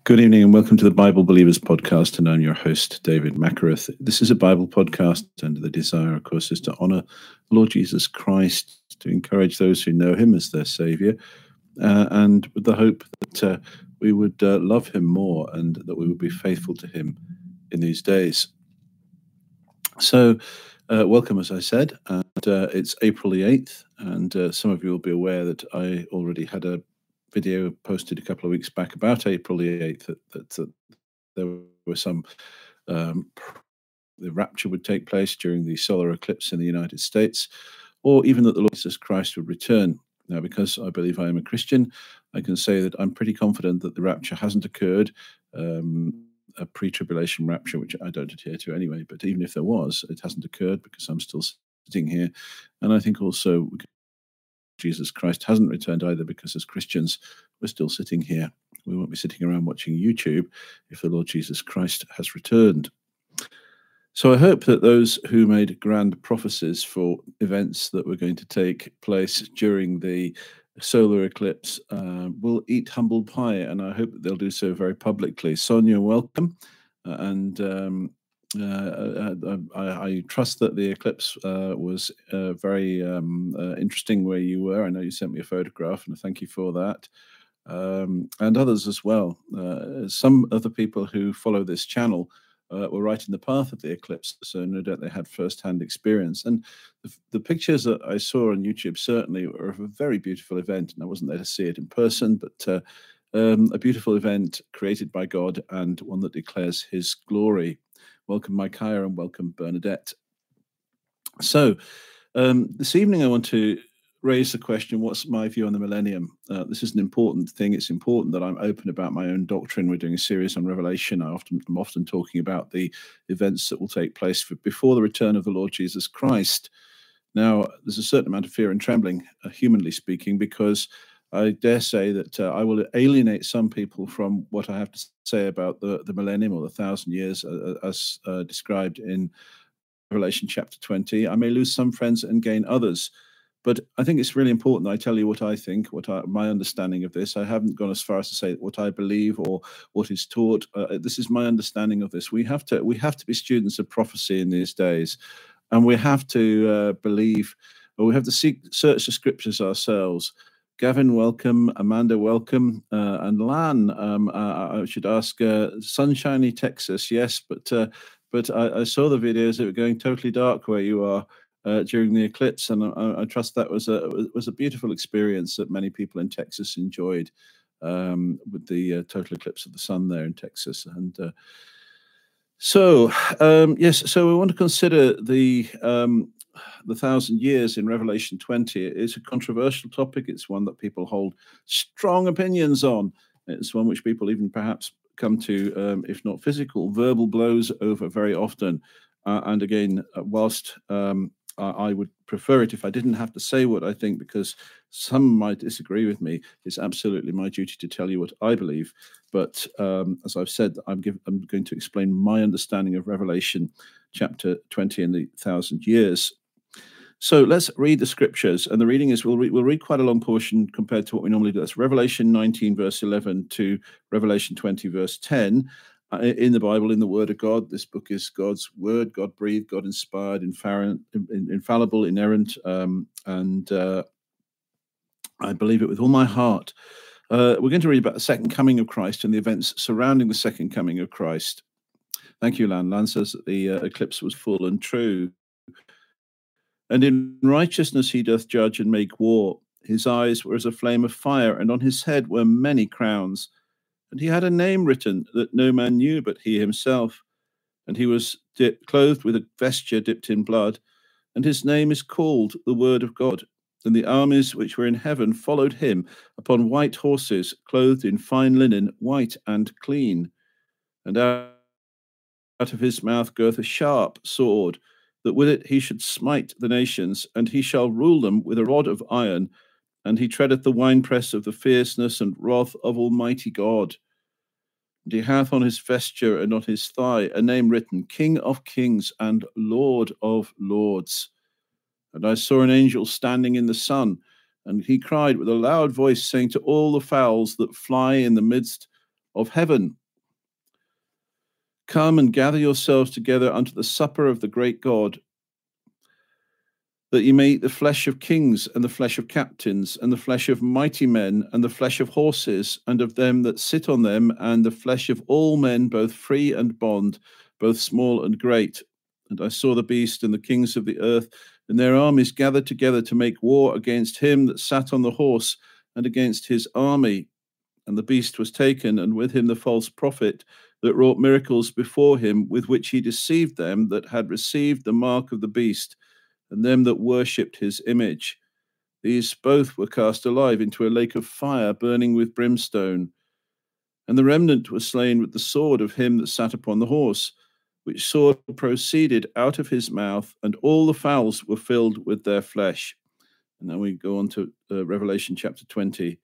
Good evening and welcome to the Bible Believers podcast, and I'm your host, David Macareth. This is a Bible podcast, and the desire, of course, is to honour Lord Jesus Christ, to encourage those who know him as their saviour, and with the hope that we would love him more and that we would be faithful to him in these days. So, welcome, as I said, and it's April the 8th, and some of you will be aware that I already had a video posted a couple of weeks back about April the 8th that there were some the rapture would take place during the solar eclipse in the United States, or even that the Lord Jesus Christ would return. Now, because I believe I am a Christian, I can say that I'm pretty confident that the rapture hasn't occurred, a pre-tribulation rapture, which I don't adhere to anyway, but even if there was, it hasn't occurred because I'm still sitting here. And I think also Jesus Christ hasn't returned either, because as Christians, we're still sitting here. We won't be sitting around watching YouTube if the Lord Jesus Christ has returned. So I hope that those who made grand prophecies for events that were going to take place during the solar eclipse will eat humble pie, and I hope that they'll do so very publicly. Sonia, welcome. I trust that the eclipse was very interesting where you were. I know you sent me a photograph, and thank you for that. And others as well. Some of the people who follow this channel were right in the path of the eclipse, so no doubt they had first-hand experience. And the pictures that I saw on YouTube certainly were of a very beautiful event, and I wasn't there to see it in person, but a beautiful event created by God and one that declares his glory. Welcome, Micaiah, and welcome, Bernadette. So this evening I want to raise the question, what's my view on the millennium? This is an important thing. It's important that I'm open about my own doctrine. We're doing a series on Revelation. I'm often talking about the events that will take place before the return of the Lord Jesus Christ. Now, there's a certain amount of fear and trembling, humanly speaking, because I dare say that I will alienate some people from what I have to say about the millennium, or the 1,000 years, as described in Revelation chapter 20. I may lose some friends and gain others. But I think it's really important that I tell you what I think, my understanding of this. I haven't gone as far as to say what I believe or what is taught. This is my understanding of this. We have to be students of prophecy in these days, and we have to believe, or we have to search the scriptures ourselves. Gavin, welcome. Amanda, welcome. And Lan, I should ask, sunshiny Texas, yes, but I saw the videos. They were going totally dark where you are during the eclipse, and I trust that was a beautiful experience that many people in Texas enjoyed, with the total eclipse of the sun there in Texas. And yes, so we want to consider the 1,000 years in Revelation 20. It's a controversial topic. It's one that people hold strong opinions on. It's one which people even perhaps come to, if not physical, verbal blows over very often. And again, whilst I would prefer it if I didn't have to say what I think, because some might disagree with me, it's absolutely my duty to tell you what I believe. But as I've said, I'm going to explain my understanding of Revelation chapter 20 and the 1,000 years. So let's read the scriptures, and the reading is, we'll read quite a long portion compared to what we normally do. That's Revelation 19, verse 11 to Revelation 20, verse 10. In the Bible, in the Word of God. This book is God's Word, God-breathed, God-inspired, infallible, inerrant, and I believe it with all my heart. We're going to read about the second coming of Christ and the events surrounding the second coming of Christ. Thank you, Lan. Lan says that the eclipse was full and true. And in righteousness he doth judge and make war. His eyes were as a flame of fire, and on his head were many crowns. And he had a name written that no man knew but he himself. And he was clothed with a vesture dipped in blood. And his name is called the Word of God. And the armies which were in heaven followed him upon white horses, clothed in fine linen, white and clean. And out of his mouth goeth a sharp sword, that with it he should smite the nations, and he shall rule them with a rod of iron. And he treadeth the winepress of the fierceness and wrath of Almighty God. And he hath on his vesture and on his thigh a name written, King of Kings and Lord of Lords. And I saw an angel standing in the sun, and he cried with a loud voice, saying to all the fowls that fly in the midst of heaven. Come and gather yourselves together unto the supper of the great God, that ye may eat the flesh of kings, and the flesh of captains, and the flesh of mighty men, and the flesh of horses, and of them that sit on them, and the flesh of all men, both free and bond, both small and great. And I saw the beast and the kings of the earth, and their armies gathered together to make war against him that sat on the horse, and against his army. And the beast was taken, and with him the false prophet, that wrought miracles before him, with which he deceived them that had received the mark of the beast, and them that worshipped his image. These both were cast alive into a lake of fire, burning with brimstone. And the remnant was slain with the sword of him that sat upon the horse, which sword proceeded out of his mouth, and all the fowls were filled with their flesh. And then we go on to Revelation chapter 20.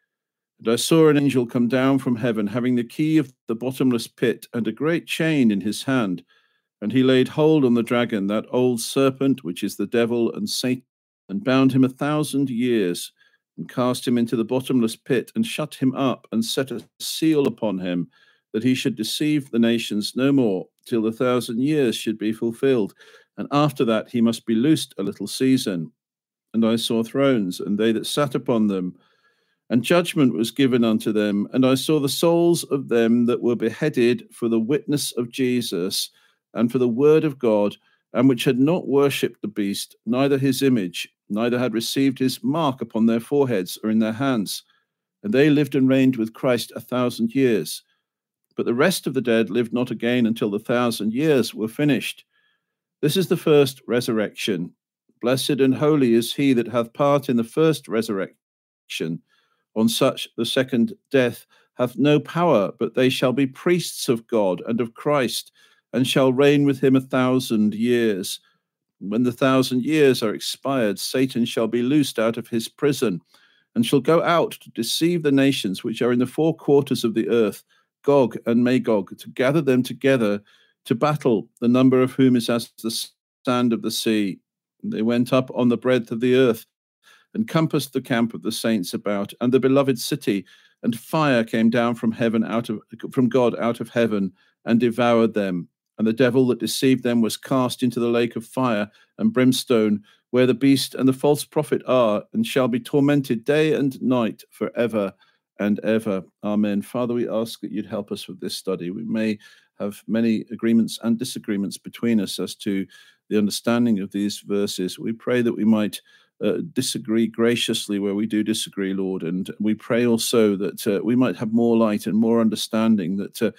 And I saw an angel come down from heaven, having the key of the bottomless pit, and a great chain in his hand. And he laid hold on the dragon, that old serpent, which is the devil and Satan, and bound him 1,000 years, and cast him into the bottomless pit, and shut him up, and set a seal upon him, that he should deceive the nations no more, till the 1,000 years should be fulfilled. And after that he must be loosed a little season. And I saw thrones, and they that sat upon them, and judgment was given unto them. And I saw the souls of them that were beheaded for the witness of Jesus, and for the word of God, and which had not worshipped the beast, neither his image, neither had received his mark upon their foreheads or in their hands. And they lived and reigned with Christ 1,000 years. But the rest of the dead lived not again until the 1,000 years were finished. This is the first resurrection. Blessed and holy is he that hath part in the first resurrection. On such the second death hath no power, but they shall be priests of God and of Christ, and shall reign with him 1,000 years. When the 1,000 years are expired, Satan shall be loosed out of his prison, and shall go out to deceive the nations which are in the four quarters of the earth, Gog and Magog, to gather them together to battle, the number of whom is as the sand of the sea. And they went up on the breadth of the earth, and compassed the camp of the saints about, and the beloved city, and fire came down from heaven from God out of heaven, and devoured them. And the devil that deceived them was cast into the lake of fire and brimstone, where the beast and the false prophet are, and shall be tormented day and night forever and ever. Amen. Father, we ask that you'd help us with this study. We may have many agreements and disagreements between us as to the understanding of these verses. We pray that we might disagree graciously where we do disagree, Lord. And we pray also that we might have more light and more understanding, that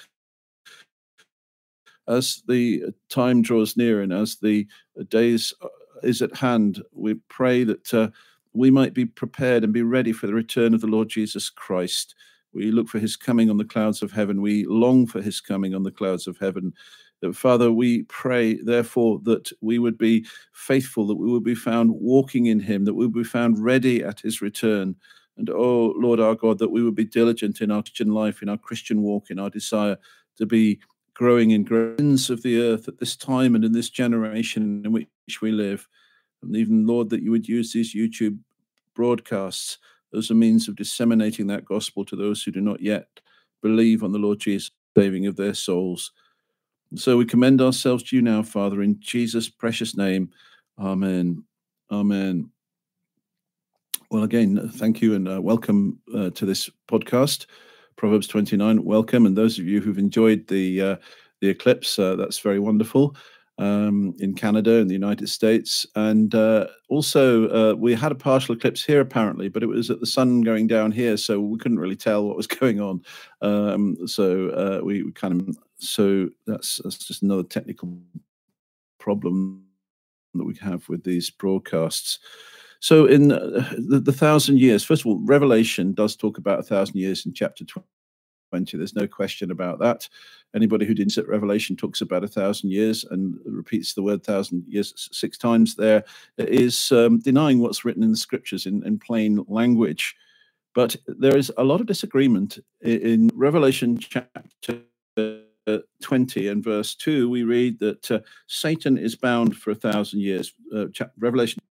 as the time draws near and as the days is at hand, we pray that we might be prepared and be ready for the return of the Lord Jesus Christ. We look for his coming on the clouds of heaven. We long for his coming on the clouds of heaven. Father, we pray, therefore, that we would be faithful, that we would be found walking in him, that we would be found ready at his return. And, oh, Lord our God, that we would be diligent in our Christian life, in our Christian walk, in our desire to be growing in grains of the earth at this time and in this generation in which we live. And even, Lord, that you would use these YouTube broadcasts as a means of disseminating that gospel to those who do not yet believe on the Lord Jesus, saving of their souls. And so we commend ourselves to you now, Father, in Jesus' precious name. Amen. Amen. Well, again, thank you and welcome to this podcast, Proverbs 29. Welcome, and those of you who've enjoyed the eclipse, that's very wonderful. In Canada and the United States, and also we had a partial eclipse here apparently, but it was at the sun going down here, so we couldn't really tell what was going on. We kind of, so that's just another technical problem that we have with these broadcasts. So in the 1,000 years, first of all, Revelation does talk about 1,000 years in chapter 20. There's no question about that. Anybody who didn't sit Revelation talks about 1,000 years and repeats the word 1,000 years 6 times there is denying what's written in the scriptures in plain language. But there is a lot of disagreement in Revelation chapter 20 and verse 2. We read that Satan is bound for 1,000 years. Revelation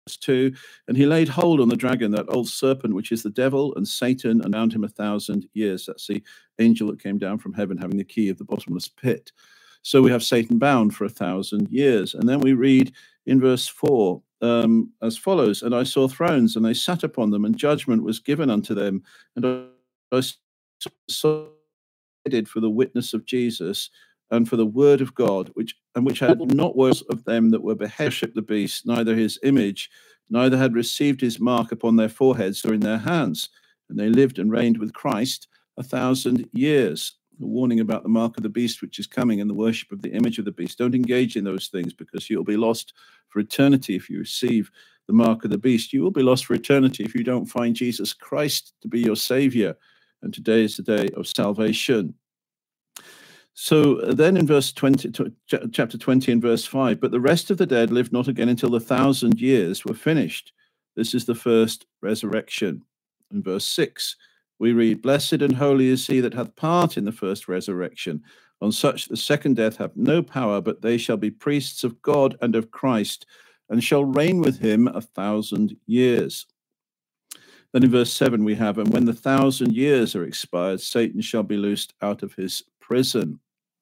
2, and he laid hold on the dragon, that old serpent, which is the devil and Satan, and bound him 1,000 years. That's the angel that came down from heaven, having the key of the bottomless pit. So we have Satan bound for 1,000 years. And then we read in verse 4 as follows: "And I saw thrones, and they sat upon them, and judgment was given unto them. And I saw for the witness of Jesus, and for the word of God, which had not words of them that were beheaded the beast, neither his image, neither had received his mark upon their foreheads or in their hands. And they lived and reigned with Christ 1,000 years." A warning about the mark of the beast, which is coming, and the worship of the image of the beast. Don't engage in those things, because you'll be lost for eternity if you receive the mark of the beast. You will be lost for eternity if you don't find Jesus Christ to be your Savior. And today is the day of salvation. So then in verse 20, chapter 20 and verse 5, "But the rest of the dead lived not again until the 1,000 years were finished." This is the first resurrection. In verse 6, we read, "Blessed and holy is he that hath part in the first resurrection. On such the second death hath no power, but they shall be priests of God and of Christ, and shall reign with him 1,000 years." Then in verse 7 we have, "And when the 1,000 years are expired, Satan shall be loosed out of his prison."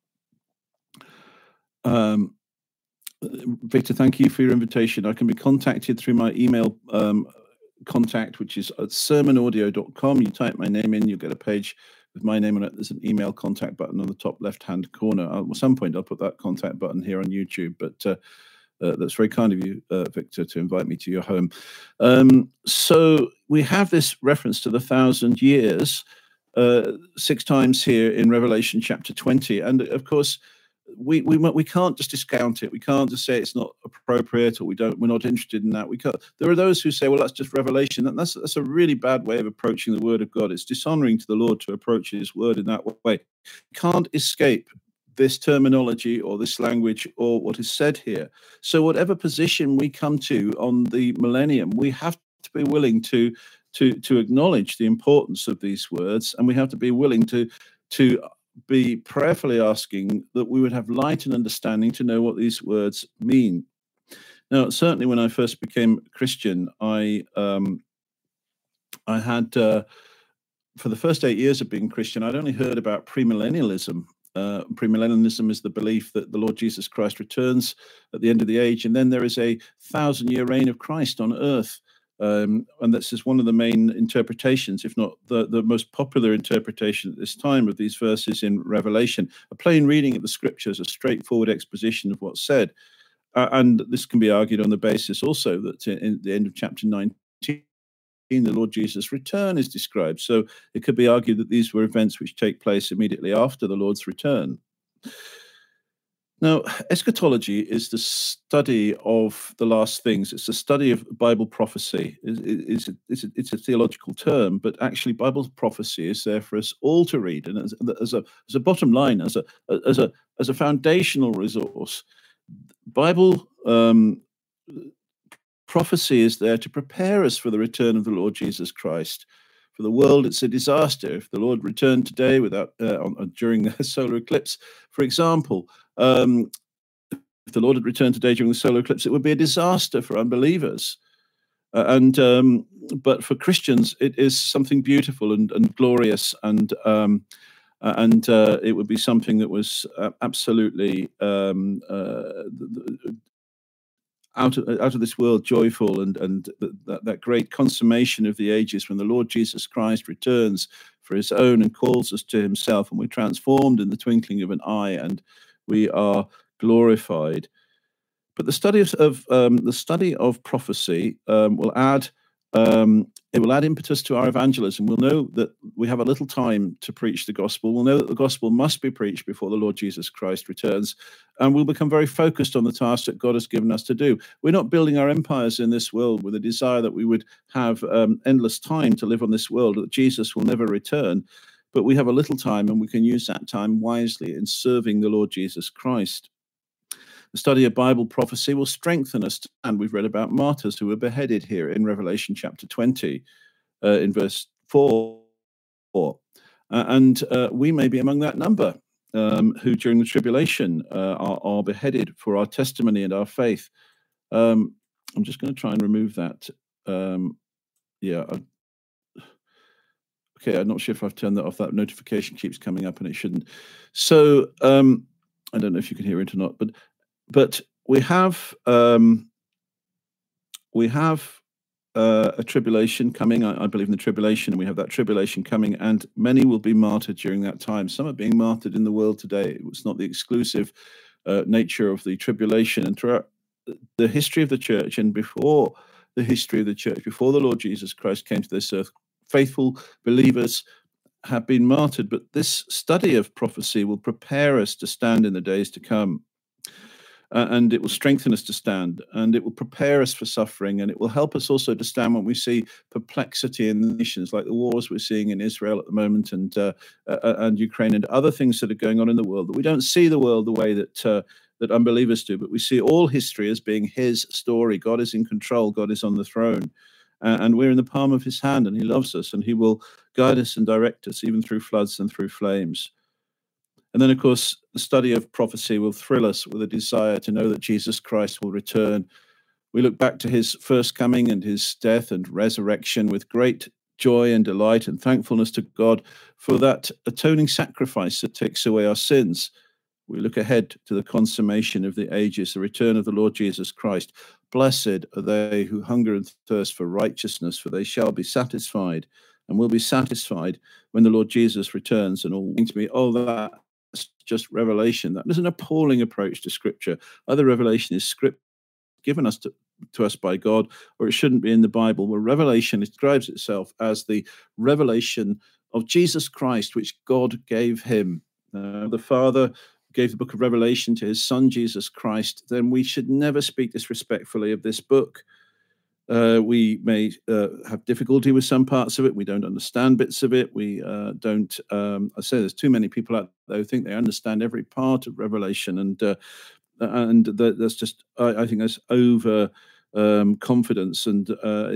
Victor, thank you for your invitation. I can be contacted through my email contact, which is at sermonaudio.com. You type my name in, you'll get a page with my name on it. There's an email contact button on the top left-hand corner. At some point, I'll put that contact button here on YouTube, but that's very kind of you, Victor, to invite me to your home. So we have this reference to the 1,000 years 6 times here in Revelation chapter 20. And of course, we can't just discount it. We can't just say it's not appropriate, or we're not interested in that. We can't. There are those who say, well, that's just revelation. And that's a really bad way of approaching the word of God. It's dishonoring to the Lord to approach his word in that way. You can't escape this terminology or this language or what is said here. So whatever position we come to on the millennium, we have to be willing to acknowledge the importance of these words, and we have to be willing to be prayerfully asking that we would have light and understanding to know what these words mean. Now, certainly when I first became a Christian, I had, for the first 8 years of being Christian, I'd only heard about premillennialism. Premillennialism is the belief that the Lord Jesus Christ returns at the end of the age, and then there is a 1,000-year reign of Christ on earth. And this is one of the main interpretations, if not the most popular interpretation at this time of these verses in Revelation. A plain reading of the scriptures, a straightforward exposition of what's said. And this can be argued on the basis also that in the end of chapter 19, the Lord Jesus' return is described. So it could be argued that these were events which take place immediately after the Lord's return. Now, eschatology is the study of the last things. It's the study of Bible prophecy. It's a theological term, but actually Bible prophecy is there for us all to read. And as a bottom line, as a foundational resource, Bible prophecy is there to prepare us for the return of the Lord Jesus Christ. For the world, it's a disaster. If the Lord returned today during the solar eclipse, for example, if the Lord had returned today during the solar eclipse, it would be a disaster for unbelievers. But for Christians, it is something beautiful and glorious, and it would be something that was absolutely out of this world, joyful, and that great consummation of the ages when the Lord Jesus Christ returns for his own and calls us to himself, and we're transformed in the twinkling of an eye, and we are glorified. But the study of prophecy will add impetus to our evangelism. We'll know that we have a little time to preach the gospel. We'll know that the gospel must be preached before the Lord Jesus Christ returns, and we'll become very focused on the task that God has given us to do. We're not building our empires in this world with a desire that we would have endless time to live on this world, that Jesus will never return. But we have a little time, and we can use that time wisely in serving the Lord Jesus Christ. The study of Bible prophecy will strengthen us, and we've read about martyrs who were beheaded here in Revelation chapter 20, in verse 4. And we may be among that number who during the tribulation are beheaded for our testimony and our faith. I'm just going to try and remove that. Yeah. Okay, I'm not sure if I've turned that off. That notification keeps coming up, and it shouldn't. So I don't know if you can hear it or not, but we have a tribulation coming. I believe in the tribulation, and we have that tribulation coming, and many will be martyred during that time. Some are being martyred in the world today. It's not the exclusive nature of the tribulation. And throughout the history of the church, and before the history of the church, before the Lord Jesus Christ came to this earth, faithful believers have been martyred. But this study of prophecy will prepare us to stand in the days to come. And it will strengthen us to stand, and it will prepare us for suffering, and it will help us also to stand when we see perplexity in the nations, like the wars we're seeing in Israel at the moment, and Ukraine, and other things that are going on in the world. That we don't see the world the way that unbelievers do, but we see all history as being His story. God is in control. God is on the throne, and we're in the palm of His hand, and He loves us, and He will guide us and direct us, even through floods and through flames. And then, of course, the study of prophecy will thrill us with a desire to know that Jesus Christ will return. We look back to His first coming and His death and resurrection with great joy and delight and thankfulness to God for that atoning sacrifice that takes away our sins. We look ahead to the consummation of the ages, the return of the Lord Jesus Christ. Blessed are they who hunger and thirst for righteousness, for they shall be satisfied, and will be satisfied when the Lord Jesus returns. And all to me, oh, that's just revelation. That is an appalling approach to Scripture. Either revelation is script given us to us by God, or it shouldn't be in the Bible. Where revelation describes itself as the revelation of Jesus Christ, which God gave Him. The Father gave the book of Revelation to His Son, Jesus Christ. Then we should never speak disrespectfully of this book. We may have difficulty with some parts of it. We don't understand bits of it. We don't. I say there's too many people out there who think they understand every part of Revelation, and that's just. I think that's over confidence. And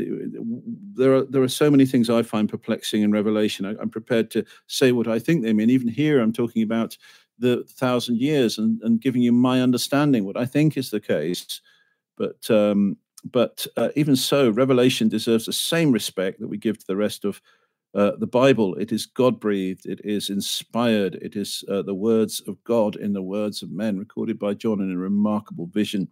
there are so many things I find perplexing in Revelation. I'm prepared to say what I think they mean. Even here, I'm talking about the 1,000 years and giving you my understanding, what I think is the case, but even so, Revelation deserves the same respect that we give to the rest of the Bible. It is God-breathed. It is inspired. It is the words of God in the words of men, recorded by John in a remarkable vision.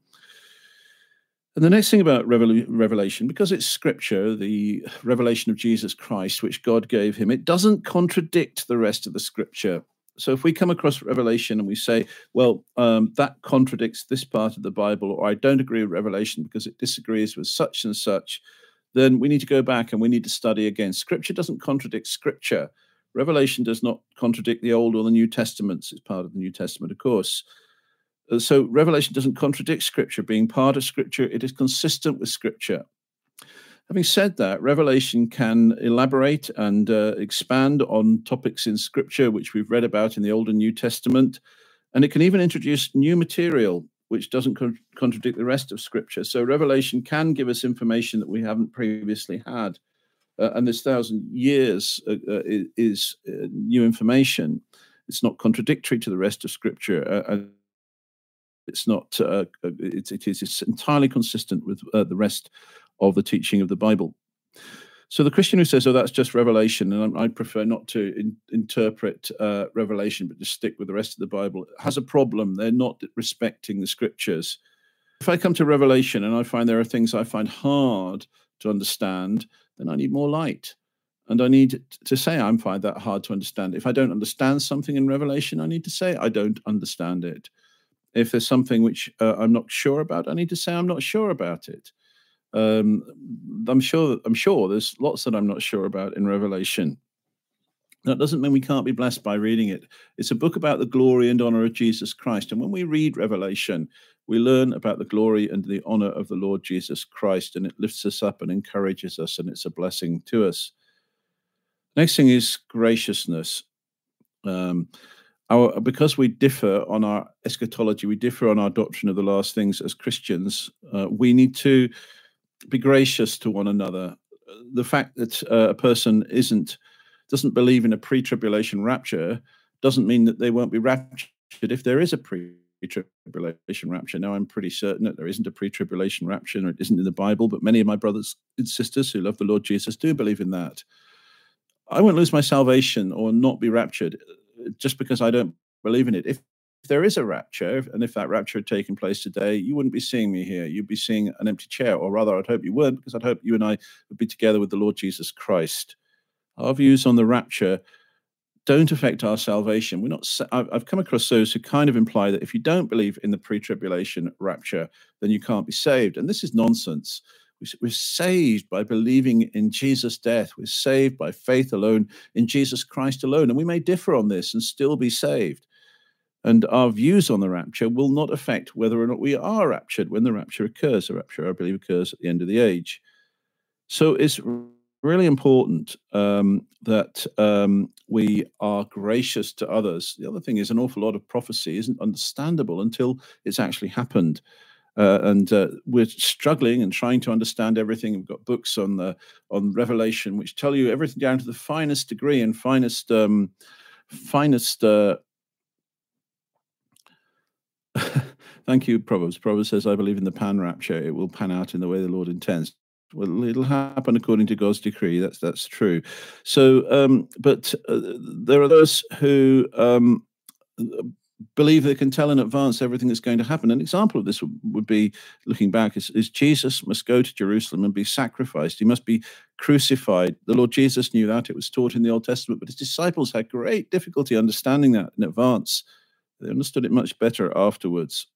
And the next thing about Revelation, because it's Scripture, the revelation of Jesus Christ, which God gave Him, it doesn't contradict the rest of the Scripture. So if we come across Revelation and we say, well, that contradicts this part of the Bible, or I don't agree with Revelation because it disagrees with such and such, then we need to go back and we need to study again. Scripture doesn't contradict Scripture. Revelation does not contradict the Old or the New Testaments. It's part of the New Testament, of course. So Revelation doesn't contradict Scripture. Being part of Scripture, it is consistent with Scripture. Having said that, Revelation can elaborate and expand on topics in Scripture which we've read about in the Old and New Testament, and it can even introduce new material which doesn't contradict the rest of Scripture. So Revelation can give us information that we haven't previously had, and this 1,000 years is new information. It's not contradictory to the rest of Scripture, and it's not. It is entirely consistent with the rest of the teaching of the Bible. So the Christian who says, oh, that's just Revelation, and I prefer not to interpret Revelation, but just stick with the rest of the Bible, has a problem. They're not respecting the Scriptures. If I come to Revelation and I find there are things I find hard to understand, then I need more light. And I need to say I find that hard to understand. If I don't understand something in Revelation, I need to say I don't understand it. If there's something which I'm not sure about, I need to say I'm not sure about it. I'm sure there's lots that I'm not sure about in Revelation. That doesn't mean we can't be blessed by reading it. It's a book about the glory and honor of Jesus Christ. And when we read Revelation, we learn about the glory and the honor of the Lord Jesus Christ, and it lifts us up and encourages us, and it's a blessing to us. Next thing is graciousness. Because we differ on our eschatology, we differ on our doctrine of the last things as Christians, we need to be gracious to one another. The fact that a person doesn't believe in a pre-tribulation rapture doesn't mean that they won't be raptured if there is a pre-tribulation rapture. Now, I'm pretty certain that there isn't a pre-tribulation rapture, and it isn't in the Bible, but many of my brothers and sisters who love the Lord Jesus do believe in that. I won't lose my salvation or not be raptured just because I don't believe in it. If there is a rapture, and if that rapture had taken place today, you wouldn't be seeing me here. You'd be seeing an empty chair, or rather, I'd hope you weren't, because I'd hope you and I would be together with the Lord Jesus Christ. Our views on the rapture don't affect our salvation. We're not. I've come across those who kind of imply that if you don't believe in the pre-tribulation rapture, then you can't be saved, and this is nonsense. We're saved by believing in Jesus' death. We're saved by faith alone in Jesus Christ alone, and we may differ on this and still be saved. And our views on the rapture will not affect whether or not we are raptured when the rapture occurs. The rapture, I believe, occurs at the end of the age. So it's really important that we are gracious to others. The other thing is, an awful lot of prophecy isn't understandable until it's actually happened. And we're struggling and trying to understand everything. We've got books on Revelation which tell you everything down to the finest degree and finest. Thank you, Proverbs. Proverbs says, "I believe in the pan rapture. It will pan out in the way the Lord intends." Well, it'll happen according to God's decree. That's true. So, but there are those who believe they can tell in advance everything that's going to happen. An example of this would be, looking back, is Jesus must go to Jerusalem and be sacrificed. He must be crucified. The Lord Jesus knew that. It was taught in the Old Testament, but his disciples had great difficulty understanding that in advance. They understood it much better afterwards.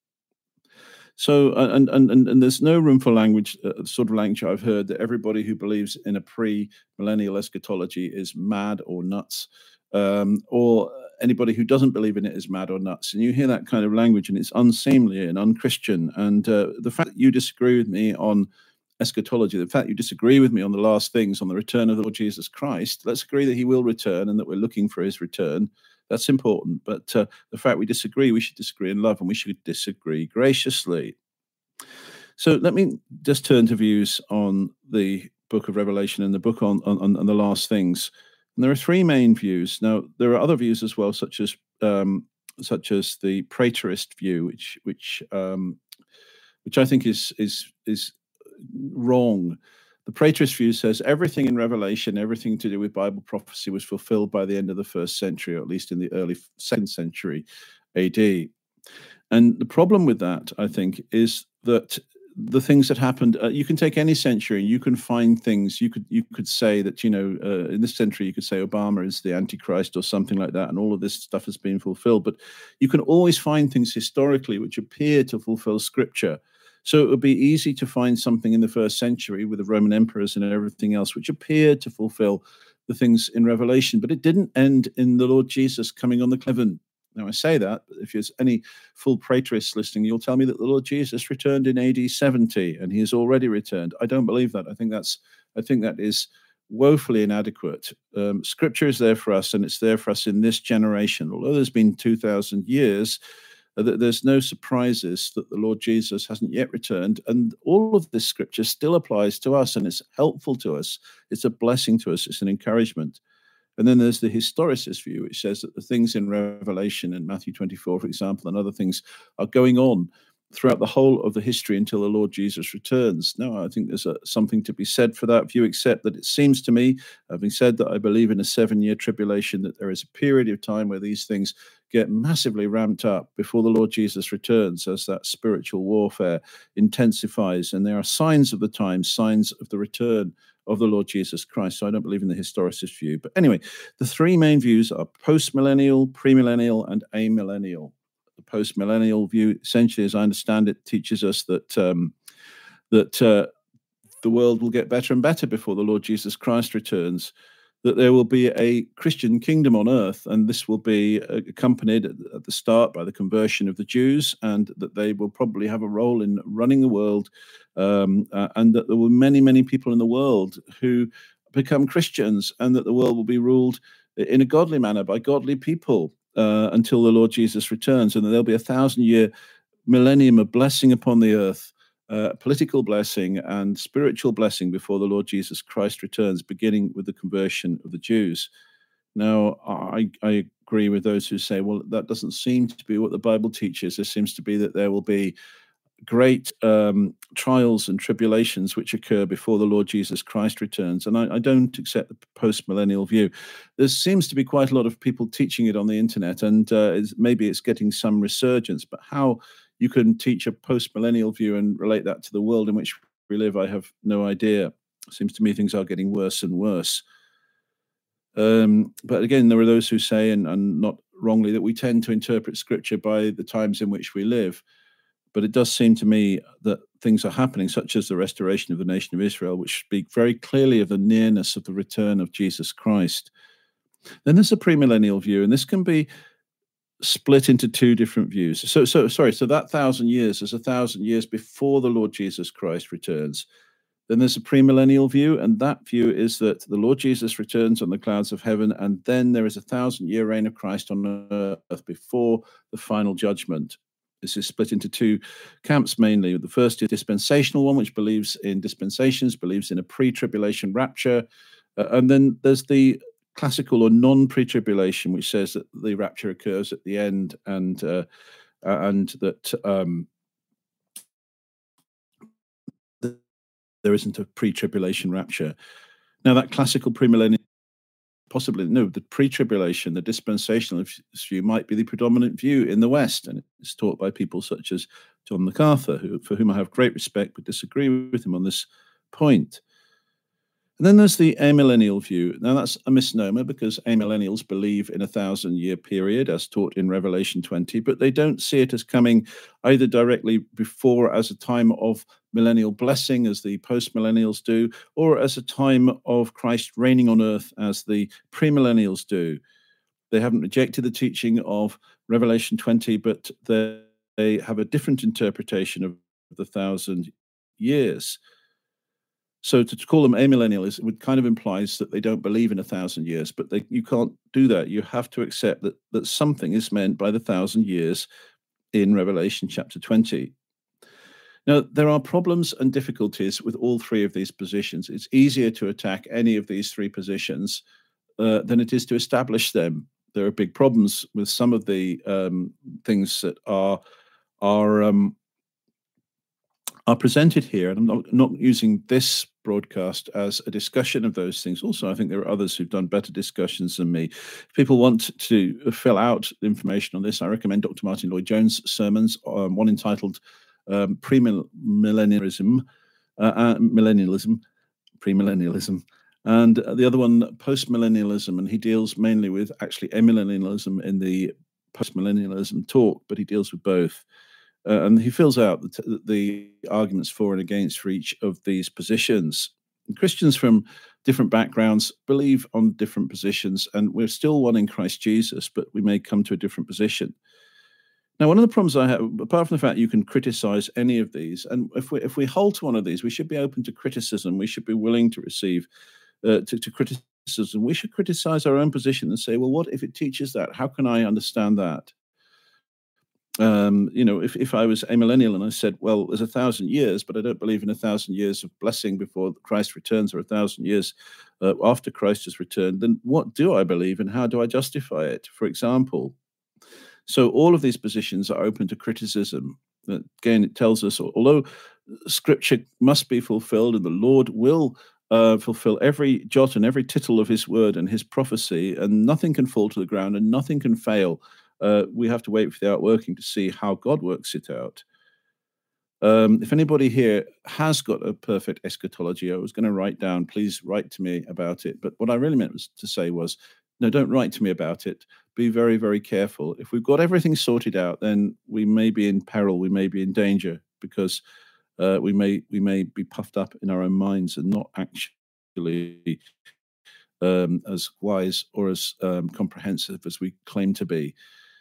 So, and there's no room for language, sort of language I've heard, that everybody who believes in a pre-millennial eschatology is mad or nuts, or anybody who doesn't believe in it is mad or nuts. And you hear that kind of language, and it's unseemly and unchristian. And the fact that you disagree with me on eschatology, the fact you disagree with me on the last things, on the return of the Lord Jesus Christ, let's agree that he will return and that we're looking for his return. That's important. But the fact we disagree, we should disagree in love, and we should disagree graciously. So let me just turn to views on the book of Revelation and the book on the last things. And there are three main views. Now, there are other views as well, such as the Praetorist view, which I think is wrong. The Praetorist view says everything in Revelation, everything to do with Bible prophecy, was fulfilled by the end of the 1st century, or at least in the early 2nd century AD. And the problem with that, I think, is that the things that happened, you can take any century and you can find things. You could say that, in this century, you could say Obama is the Antichrist or something like that, and all of this stuff has been fulfilled. But you can always find things historically which appear to fulfill Scripture. So it would be easy to find something in the 1st century with the Roman emperors and everything else, which appeared to fulfill the things in Revelation, but it didn't end in the Lord Jesus coming on the heaven. Now, I say that, but if there's any full Praetorists listening, you'll tell me that the Lord Jesus returned in AD 70, and he has already returned. I don't believe that. I think that is woefully inadequate. Scripture is there for us, and it's there for us in this generation. Although there's been 2,000 years, there's no surprises that the Lord Jesus hasn't yet returned, and all of this Scripture still applies to us, and it's helpful to us. It's a blessing to us. It's an encouragement. And then there's the historicist view, which says that the things in Revelation and Matthew 24, for example, and other things are going on throughout the whole of the history until the Lord Jesus returns. Now, I think there's something to be said for that view, except that it seems to me, having said that I believe in a 7-year tribulation, that there is a period of time where these things get massively ramped up before the Lord Jesus returns, as that spiritual warfare intensifies. And there are signs of the times, signs of the return of the Lord Jesus Christ. So I don't believe in the historicist view. But anyway, the three main views are post-millennial, premillennial, and amillennial. The post-millennial view, essentially, as I understand it, teaches us that the world will get better and better before the Lord Jesus Christ returns, that there will be a Christian kingdom on earth, and this will be accompanied at the start by the conversion of the Jews, and that they will probably have a role in running the world, and that there will be many, many people in the world who become Christians, and that the world will be ruled in a godly manner by godly people until the Lord Jesus returns, and that there'll be a 1,000-year millennium of blessing upon the earth, political blessing and spiritual blessing before the Lord Jesus Christ returns, beginning with the conversion of the Jews. Now, I agree with those who say, well, that doesn't seem to be what the Bible teaches. There seems to be that there will be great trials and tribulations which occur before the Lord Jesus Christ returns. And I don't accept the post-millennial view. There seems to be quite a lot of people teaching it on the internet, and maybe it's getting some resurgence. But how you can teach a post-millennial view and relate that to the world in which we live, I have no idea. It seems to me things are getting worse and worse. But again, there are those who say, and not wrongly, that we tend to interpret Scripture by the times in which we live. But it does seem to me that things are happening, such as the restoration of the nation of Israel, which speak very clearly of the nearness of the return of Jesus Christ. Then there's a premillennial view, and this can be split into two different views. So that 1,000 years is 1,000 years before the Lord Jesus Christ returns. Then there's a premillennial view, and that view is that the Lord Jesus returns on the clouds of heaven, and then there is a 1,000-year reign of Christ on earth before the final judgment. This is split into two camps mainly. The first is dispensational one, which believes in dispensations, believes in a pre-tribulation rapture. And then there's the classical or non-pre-tribulation, which says that the rapture occurs at the end, and that there isn't a pre-tribulation rapture. Now, that classical premillennial, possibly, no, the pre-tribulation, the dispensational view might be the predominant view in the West, and it's taught by people such as John MacArthur, for whom I have great respect but disagree with him on this point. And then there's the amillennial view. Now, that's a misnomer, because amillennials believe in a 1,000-year period as taught in Revelation 20, but they don't see it as coming either directly before as a time of millennial blessing, as the post-millennials do, or as a time of Christ reigning on earth, as the premillennials do. They haven't rejected the teaching of Revelation 20, but they have a different interpretation of the 1,000 years. So to call them amillennialists would kind of implies that they don't believe in 1,000 years, but you can't do that. You have to accept that something is meant by the 1,000 years in Revelation chapter 20. Now, there are problems and difficulties with all three of these positions. It's easier to attack any of these three positions than it is to establish them. There are big problems with some of the things that are presented here, and I'm not using this broadcast as a discussion of those things. Also, I think there are others who've done better discussions than me. If people want to fill out information on this, I recommend Dr. Martin Lloyd-Jones' sermons, one entitled Premillennialism, Premillennialism, and the other one, Postmillennialism, and he deals mainly with actually amillennialism in the postmillennialism talk, but he deals with both. And he fills out the arguments for and against for each of these positions. And Christians from different backgrounds believe on different positions, and we're still one in Christ Jesus, but we may come to a different position. Now, one of the problems I have, apart from the fact you can criticize any of these, and if we hold to one of these, we should be open to criticism. We should be willing to receive to criticism. We should criticize our own position and say, well, what if it teaches that? How can I understand that? If I was amillennial and I said, well, there's 1,000 years, but I don't believe in 1,000 years of blessing before Christ returns, or 1,000 years after Christ has returned, then what do I believe and how do I justify it, for example? So all of these positions are open to criticism. Again, it tells us, although Scripture must be fulfilled and the Lord will fulfill every jot and every tittle of his word and his prophecy, and nothing can fall to the ground and nothing can fail. We have to wait for the outworking to see how God works it out. If anybody here has got a perfect eschatology, I was going to write down, please write to me about it. But what I really meant to say was, no, don't write to me about it. Be very, very careful. If we've got everything sorted out, then we may be in peril. We may be in danger, because we may be puffed up in our own minds and not actually as wise or as comprehensive as we claim to be.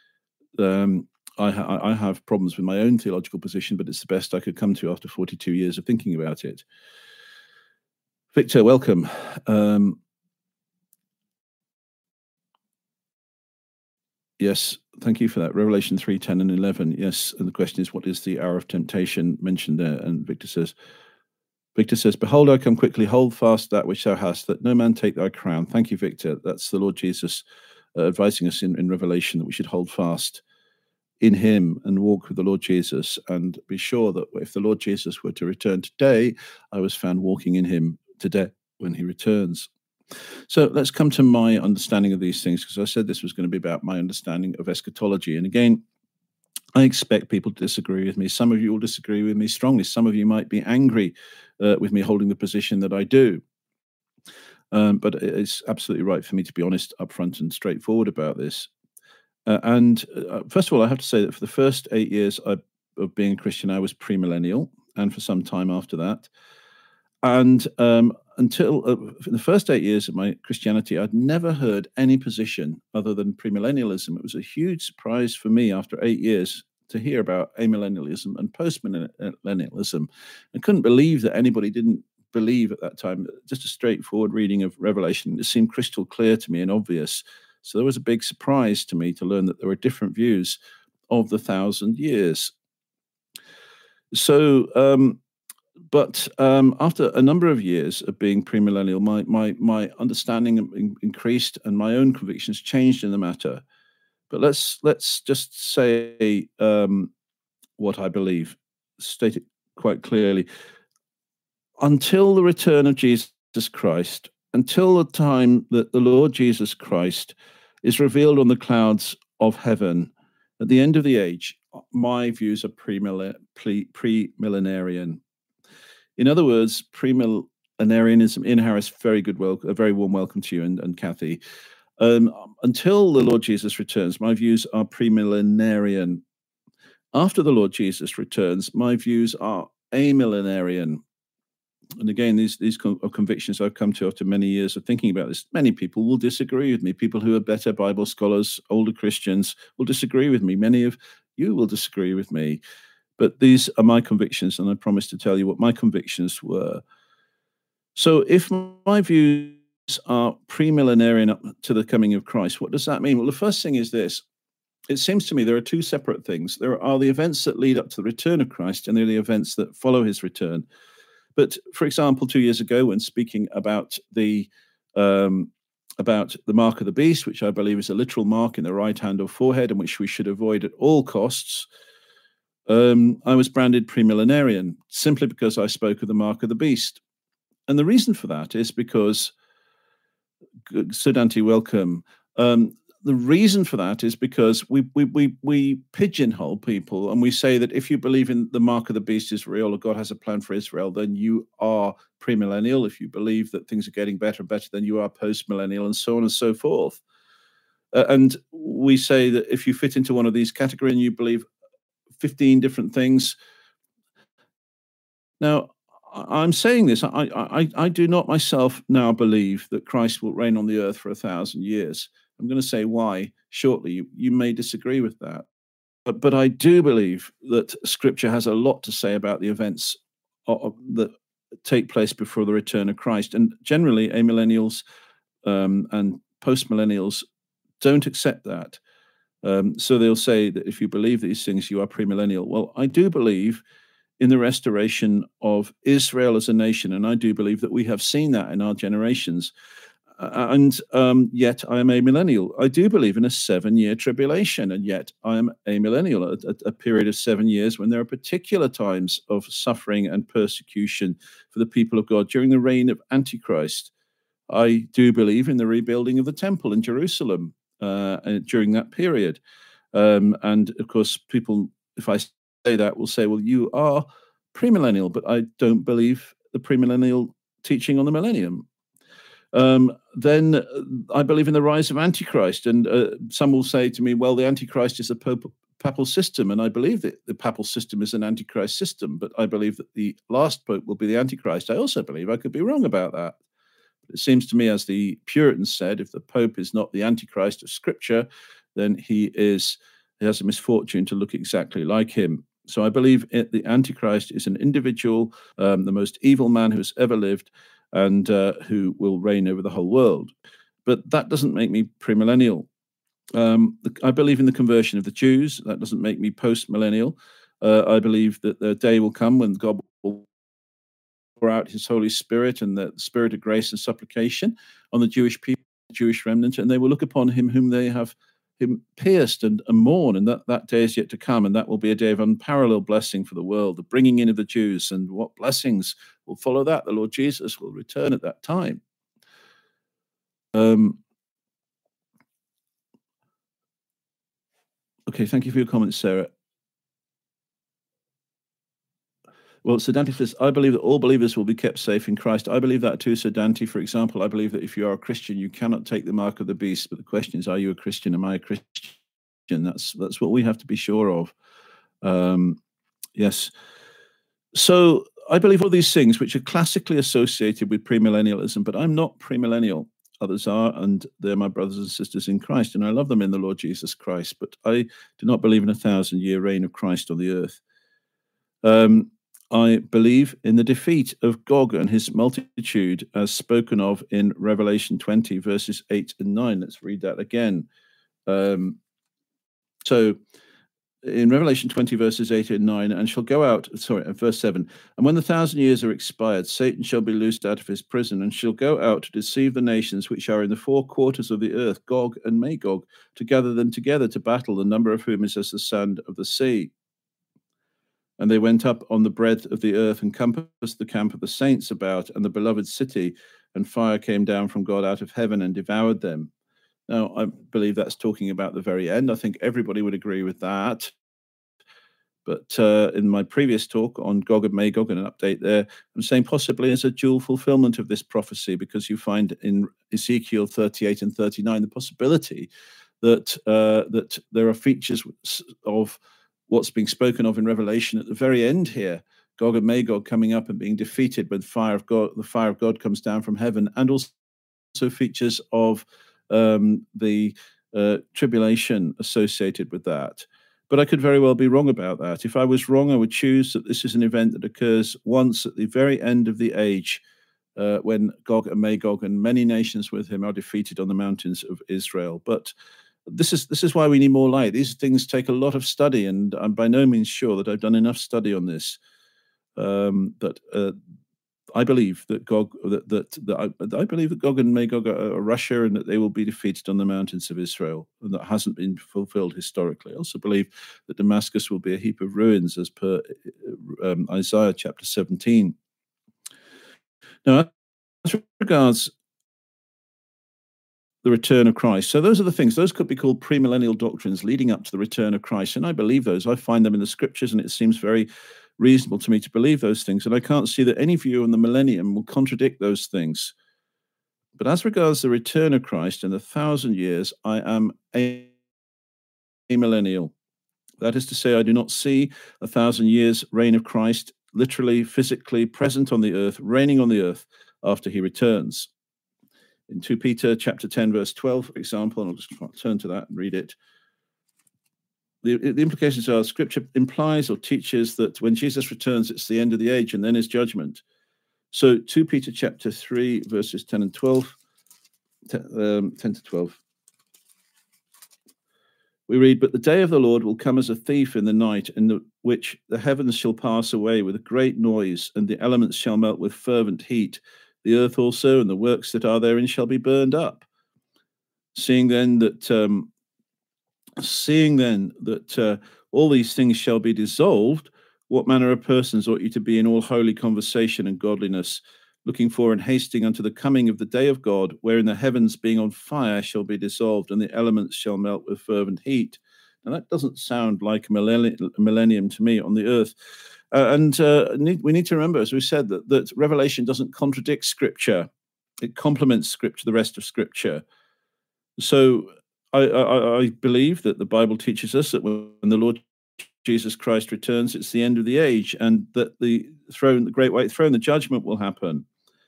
I have problems with my own theological position, but it's the best I could come to after 42 years of thinking about it. Victor, welcome. Yes, thank you for that. Revelation 3, 10 and 11. Yes, and the question is, what is the hour of temptation mentioned there? And Victor says, behold, I come quickly, hold fast that which thou hast, that no man take thy crown. Thank you, Victor. That's the Lord Jesus advising us in Revelation that we should hold fast in him and walk with the Lord Jesus, and be sure that if the Lord Jesus were to return today, I was found walking in him today when he returns. So let's come to my understanding of these things, because I said this was going to be about my understanding of eschatology. And again, I expect people to disagree with me. Some of you will disagree with me strongly. Some of you might be angry with me holding the position that I do. But it's absolutely right for me to be honest, upfront, and straightforward about this. First of all, I have to say that for the first 8 years of being a Christian, I was premillennial, and for some time after that. And until in the first 8 years of my Christianity, I'd never heard any position other than premillennialism. It was a huge surprise for me after 8 years to hear about amillennialism and postmillennialism. I couldn't believe that anybody didn't believe at that time. Just a straightforward reading of Revelation, it seemed crystal clear to me and obvious. So there was a big surprise to me to learn that there were different views of the 1,000 years. So, but after a number of years of being premillennial, my understanding increased and my own convictions changed in the matter. But let's just say what I believe, state it quite clearly. Until the return of Jesus Christ, until the time that the Lord Jesus Christ is revealed on the clouds of heaven at the end of the age, my views are premillenarian. In other words, premillenarianism in Harris, a very warm welcome to you and Kathy. Until the Lord Jesus returns, my views are premillenarian. After the Lord Jesus returns, my views are amillenarian. And again, these are convictions I've come to after many years of thinking about this. Many people will disagree with me. People who are better Bible scholars, older Christians, will disagree with me. Many of you will disagree with me. But these are my convictions, and I promise to tell you what my convictions were. So if my views are premillenarian up to the coming of Christ, what does that mean? Well, the first thing is this. It seems to me there are two separate things. There are the events that lead up to the return of Christ, and there are the events that follow his return. But for example, 2 years ago, when speaking about the mark of the beast, which I believe is a literal mark in the right hand or forehead, and which we should avoid at all costs, I was branded premillenarian simply because I spoke of the mark of the beast. And the reason for that is because, Sudanti, welcome. The reason for that is because we pigeonhole people, and we say that if you believe in the mark of the beast Israel, or God has a plan for Israel, then you are premillennial. If you believe that things are getting better and better, then you are postmillennial, and so on and so forth. And we say that if you fit into one of these categories and you believe 15 different things. Now, I'm saying this, I do not myself now believe that Christ will reign on the earth for 1,000 years. I'm going to say why shortly. You may disagree with that. But I do believe that Scripture has a lot to say about the events that take place before the return of Christ. And generally, amillennials and postmillennials don't accept that. So they'll say that if you believe these things, you are premillennial. Well, I do believe in the restoration of Israel as a nation, and I do believe that we have seen that in our generations. Yet I am amillennial. I do believe in a 7-year tribulation, and yet I am amillennial, a period of 7 years when there are particular times of suffering and persecution for the people of God during the reign of Antichrist. I do believe in the rebuilding of the temple in Jerusalem during that period. And of course, people, if I say that, will say, well, you are premillennial, but I don't believe the premillennial teaching on the millennium. Then I believe in the rise of Antichrist. And some will say to me, well, the Antichrist is a papal system. And I believe that the papal system is an Antichrist system, but I believe that the last pope will be the Antichrist. I also believe I could be wrong about that. It seems to me, as the Puritans said, if the Pope is not the Antichrist of Scripture, then he has a misfortune to look exactly like him. So I believe the Antichrist is an individual, the most evil man who has ever lived, and who will reign over the whole world. But that doesn't make me premillennial. I believe in the conversion of the Jews. That doesn't make me postmillennial. I believe that the day will come when God will pour out his Holy Spirit and the spirit of grace and supplication on the Jewish people. Jewish remnant, and they will look upon him whom they have him pierced and mourn, and that day is yet to come, and that will be a day of unparalleled blessing for the world, the bringing in of the Jews, and what blessings will follow that. The Lord Jesus will return at that time. Okay, thank you for your comments, Sarah. Well, Sir Dante says, I believe that all believers will be kept safe in Christ. I believe that too, Sir Dante. For example, I believe that if you are a Christian, you cannot take the mark of the beast. But the question is, are you a Christian? Am I a Christian? That's what we have to be sure of. Yes. So I believe all these things which are classically associated with premillennialism, but I'm not premillennial. Others are, and they're my brothers and sisters in Christ, and I love them in the Lord Jesus Christ, but I do not believe in a 1,000-year reign of Christ on the earth. I believe in the defeat of Gog and his multitude as spoken of in Revelation 20, verses 8 and 9. Let's read that again. So in Revelation 20, verses 8 and 9, and shall go out, verse 7, and when the 1,000 years are expired, Satan shall be loosed out of his prison, and shall go out to deceive the nations which are in the four quarters of the earth, Gog and Magog, to gather them together to battle, the number of whom is as the sand of the sea. And they went up on the breadth of the earth and compassed the camp of the saints about and the beloved city, and fire came down from God out of heaven and devoured them. Now, I believe that's talking about the very end. I think everybody would agree with that. But in my previous talk on Gog and Magog and an update there, I'm saying possibly as a dual fulfillment of this prophecy, because you find in Ezekiel 38 and 39 the possibility that that there are features of what's being spoken of in Revelation at the very end here, Gog and Magog coming up and being defeated when the fire of God comes down from heaven, and also features of the tribulation associated with that. But I could very well be wrong about that. If I was wrong, I would choose that this is an event that occurs once at the very end of the age, when Gog and Magog and many nations with him are defeated on the mountains of Israel. But this is why we need more light. These things take a lot of study, and I'm by no means sure that I've done enough study on this. But I believe that I believe that Gog and Magog are Russia, and that they will be defeated on the mountains of Israel, and that hasn't been fulfilled historically. I also believe that Damascus will be a heap of ruins, as per Isaiah chapter 17. Now, as regards the return of Christ. So those are the things. Those could be called premillennial doctrines leading up to the return of Christ. And I believe those. I find them in the scriptures, and it seems very reasonable to me to believe those things. And I can't see that any view on the millennium will contradict those things. But as regards the return of Christ in the 1,000 years, I am amillennial. That is to say, I do not see 1,000 years reign of Christ literally, physically present on the earth, reigning on the earth after he returns. In 2 Peter chapter 10, verse 12, for example, and I'll just turn to that and read it. The implications are Scripture implies or teaches that when Jesus returns, it's the end of the age and then his judgment. So 2 Peter chapter 3, verses 10 and 12, 10 to 12. We read, but the day of the Lord will come as a thief in the night, in which the heavens shall pass away with a great noise, and the elements shall melt with fervent heat. The earth also and the works that are therein shall be burned up. Seeing then that all these things shall be dissolved, what manner of persons ought you to be in all holy conversation and godliness, looking for and hasting unto the coming of the day of God, wherein the heavens being on fire shall be dissolved, and the elements shall melt with fervent heat. Now that doesn't sound like a millennium to me on the earth. We need to remember, as we said, that Revelation doesn't contradict Scripture. It complements Scripture, the rest of Scripture. So I believe that the Bible teaches us that when the Lord Jesus Christ returns, it's the end of the age, and that the great white throne, the judgment will happen.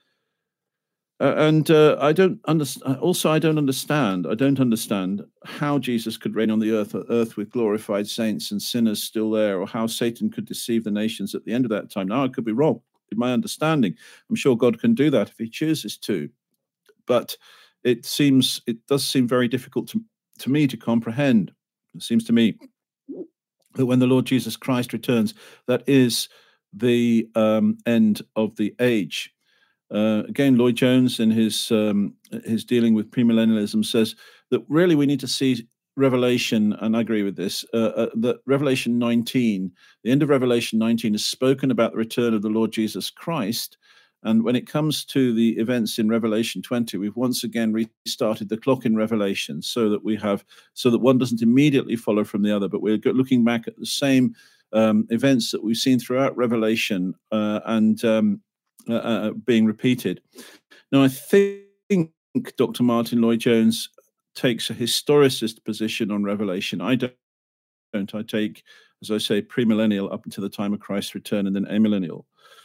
I don't understand. Also, I don't understand how Jesus could reign on the earth with glorified saints and sinners still there, or how Satan could deceive the nations at the end of that time. Now, I could be wrong in my understanding. I'm sure God can do that if he chooses to, but it does seem very difficult to me to comprehend. It seems to me that when the Lord Jesus Christ returns, that is the end of the age. Again, Lloyd Jones, in his dealing with premillennialism, says that really we need to see Revelation, and I agree with this, that Revelation 19, the end of Revelation 19 is spoken about the return of the Lord Jesus Christ. And when it comes to the events in Revelation 20, we've once again restarted the clock in Revelation so that one doesn't immediately follow from the other, but we're looking back at the same events that we've seen throughout Revelation and being repeated. Now, I think Dr. Martin Lloyd-Jones takes a historicist position on Revelation. I don't. I take, as I say, premillennial up until the time of Christ's return, and then amillennial.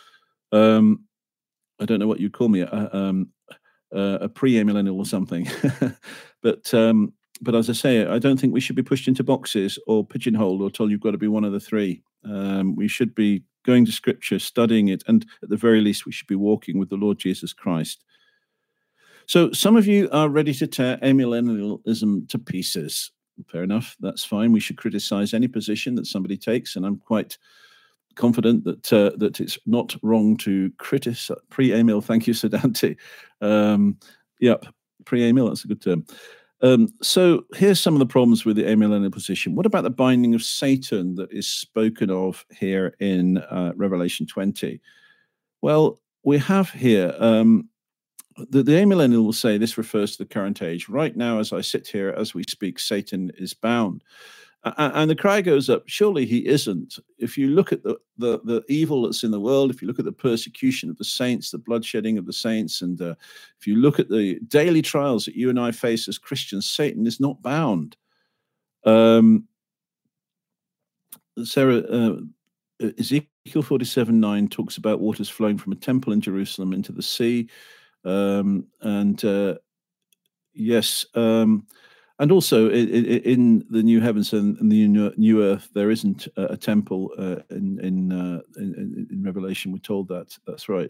I don't know what you'd call me, a pre-amillennial or something. But as I say, I don't think we should be pushed into boxes or pigeonholed or told you've got to be one of the three. We should be going to Scripture, studying it, and at the very least, we should be walking with the Lord Jesus Christ. So some of you are ready to tear amillennialism to pieces. Fair enough. That's fine. We should criticize any position that somebody takes, and I'm quite confident that that it's not wrong to criticize pre-amil. Thank you, Sedante. Yep, pre-amil. That's a good term. So here's some of the problems with the amillennial position. What about the binding of Satan that is spoken of here in Revelation 20? Well, we have here the amillennial will say this refers to the current age. Right now, as I sit here, as we speak, Satan is bound. And the cry goes up, surely he isn't. If you look at the evil that's in the world, if you look at the persecution of the saints, the bloodshedding of the saints, and if you look at the daily trials that you and I face as Christians, Satan is not bound. Sarah, Ezekiel 47:9 talks about waters flowing from a temple in Jerusalem into the sea. Yes, and also in the new heavens and the new earth, there isn't a temple in Revelation. We're told that. That's right.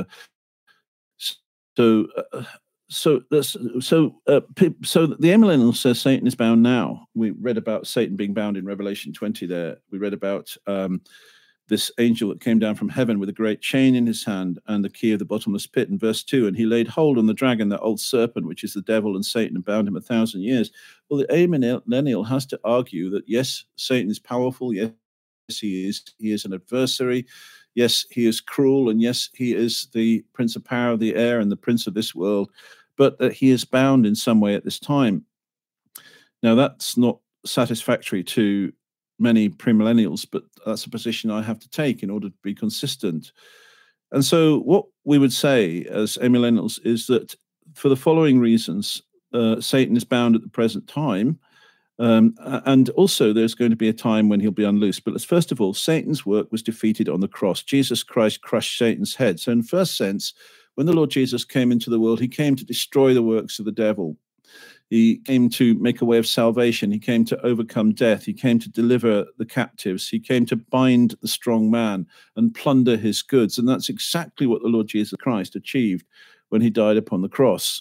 So the amillennial says Satan is bound now. We read about Satan being bound in Revelation 20. There, we read about this angel that came down from heaven with a great chain in his hand and the key of the bottomless pit in verse 2. And he laid hold on the dragon, that old serpent, which is the devil and Satan, and bound him 1,000 years. Well, the amillennial has to argue that, yes, Satan is powerful. Yes, he is an adversary. Yes, he is cruel. And yes, he is the prince of power of the air and the prince of this world, but that he is bound in some way at this time. Now, that's not satisfactory to many premillennials, but that's a position I have to take in order to be consistent. And so what we would say as amillennials is that for the following reasons, Satan is bound at the present time, and also there's going to be a time when he'll be unloosed. But first of all, Satan's work was defeated on the cross. Jesus Christ crushed Satan's head. So in the first sense, when the Lord Jesus came into the world, he came to destroy the works of the devil. He came to make a way of salvation. He came to overcome death. He came to deliver the captives. He came to bind the strong man and plunder his goods. And that's exactly what the Lord Jesus Christ achieved when he died upon the cross.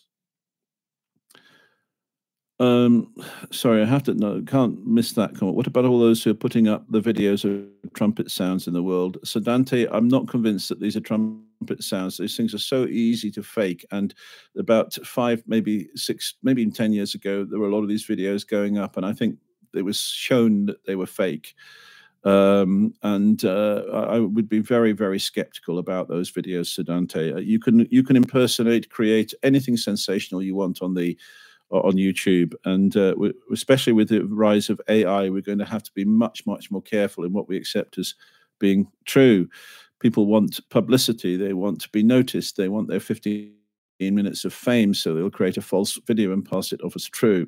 Sorry, I have to no, can't miss that comment. What about all those who are putting up the videos of trumpet sounds in the world? So Dante, I'm not convinced that these are trumpet sounds. These things are so easy to fake. And about 5, maybe 6, maybe even 10 years ago, there were a lot of these videos going up, and I think it was shown that they were fake. I would be very, very skeptical about those videos, Sedante. You can impersonate, create anything sensational you want on YouTube, and especially with the rise of AI, we're going to have to be much, much more careful in what we accept as being true. People want publicity, they want to be noticed, they want their 15 minutes of fame, so they'll create a false video and pass it off as true.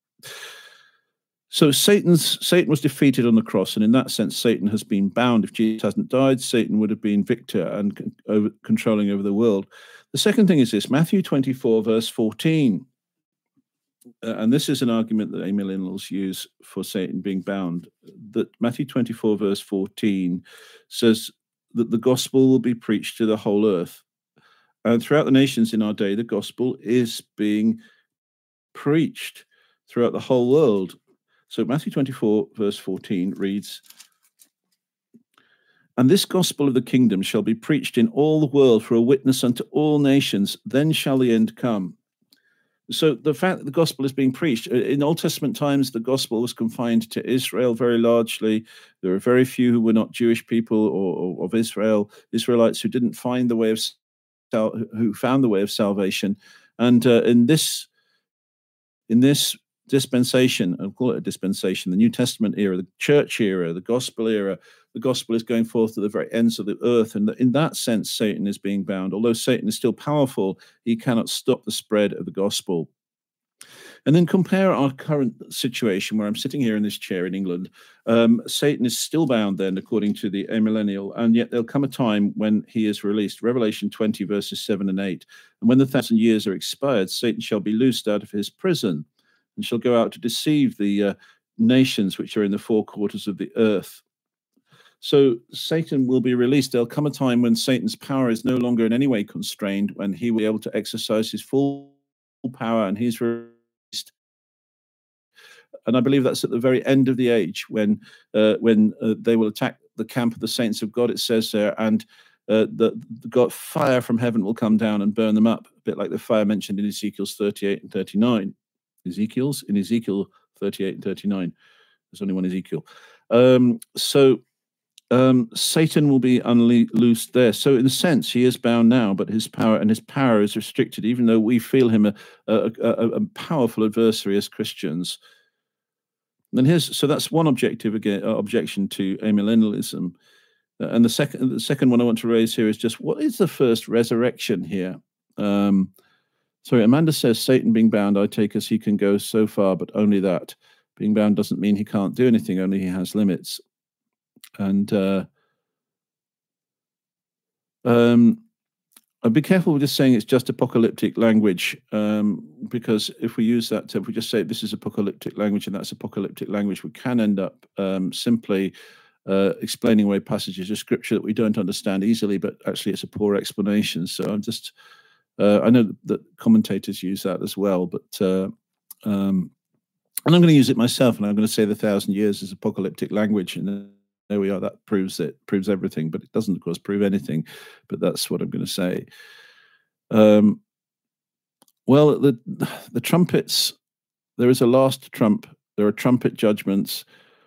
So Satan was defeated on the cross, and in that sense, Satan has been bound. If Jesus hasn't died, Satan would have been victor and controlling over the world. The second thing is this: Matthew 24, verse 14. And this is an argument that amillennials use for Satan being bound, that Matthew 24, verse 14 says that the gospel will be preached to the whole earth. And throughout the nations in our day, the gospel is being preached throughout the whole world. So Matthew 24, verse 14 reads, And this gospel of the kingdom shall be preached in all the world for a witness unto all nations. Then shall the end come. So the fact that the gospel is being preached in Old Testament times, the gospel was confined to Israel very largely. There were very few who were not Jewish people or of Israel, Israelites who didn't find the way of who found the way of salvation. And in this dispensation, I'll call it a dispensation, the New Testament era, the church era, the gospel era, the gospel is going forth to the very ends of the earth. And in that sense, Satan is being bound. Although Satan is still powerful, he cannot stop the spread of the gospel. And then compare our current situation where I'm sitting here in this chair in England. Satan is still bound then, according to the amillennial, and yet there'll come a time when he is released. Revelation 20, verses 7 and 8. And when the 1,000 years are expired, Satan shall be loosed out of his prison and shall go out to deceive the nations which are in the four quarters of the earth. So Satan will be released. There'll come a time when Satan's power is no longer in any way constrained, when he will be able to exercise his full power, and he's released. And I believe that's at the very end of the age when they will attack the camp of the saints of God, it says there, and the God fire from heaven will come down and burn them up, a bit like the fire mentioned in Ezekiel's 38 and 39. In Ezekiel 38 and 39. There's only one Ezekiel. Satan will be unloosed there. So in a sense, he is bound now, but his power is restricted, even though we feel him a powerful adversary as Christians. And so that's one objection to amillennialism. And the second one I want to raise here is just, what is the first resurrection here? Sorry, Amanda says, Satan being bound, I take as he can go so far, but only that. Being bound doesn't mean he can't do anything, only he has limits. And I'd be careful with just saying it's just apocalyptic language, because if we use that, if we just say this is apocalyptic language and that's apocalyptic language, we can end up simply explaining away passages of scripture that we don't understand easily, but actually it's a poor explanation. So I'm just, I know that commentators use that as well, but and I'm going to use it myself, and I'm going to say the 1,000 years is apocalyptic language, and there we are. That proves everything, but it doesn't, of course, prove anything. But that's what I'm going to say. Well, the trumpets. There is a last trump. There are trumpet judgments.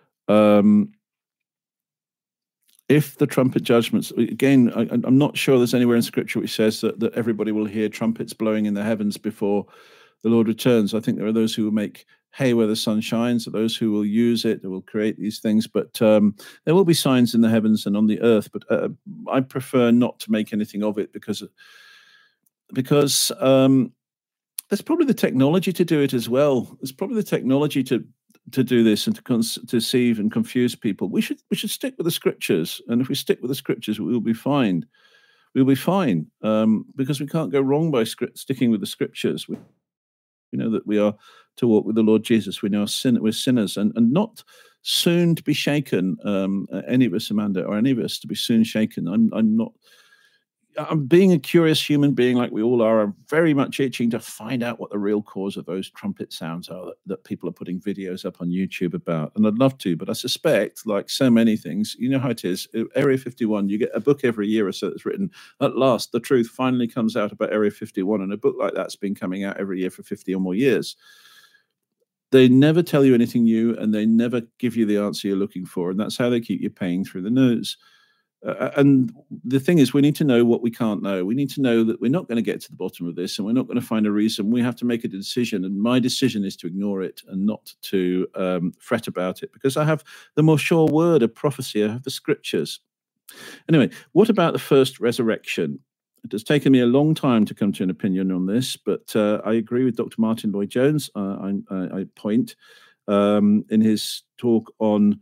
If the trumpet judgments, again, I'm not sure there's anywhere in Scripture which says that everybody will hear trumpets blowing in the heavens before the Lord returns. I think there are those who will make hay where the sun shines, those who will use it, who will create these things, but there will be signs in the heavens and on the earth, but I prefer not to make anything of it because there's probably the technology to do it as well. There's probably the technology to do this and to deceive and confuse people. We should stick with the scriptures, and if we stick with the scriptures, we'll be fine. We'll be fine, because we can't go wrong by sticking with the scriptures. We know that we are to walk with the Lord Jesus. We know we're sinners and not soon to be shaken. Any of us, Amanda, or any of us to be soon shaken. I'm being a curious human being, like we all are. I'm very much itching to find out what the real cause of those trumpet sounds are that people are putting videos up on YouTube about. And I'd love to, but I suspect, like so many things, you know how it is. Area 51, you get a book every year or so that's written. At last, the truth finally comes out about Area 51, and a book like that's been coming out every year for 50 or more years. They never tell you anything new, and they never give you the answer you're looking for, and that's how they keep you paying through the nose. And the thing is, we need to know what we can't know. We need to know that we're not going to get to the bottom of this, and we're not going to find a reason. We have to make a decision, and my decision is to ignore it and not to fret about it, because I have the more sure word of prophecy. I have the scriptures. Anyway, what about the first resurrection? It has taken me a long time to come to an opinion on this, but I agree with Dr. Martin Lloyd-Jones. I point in his talk on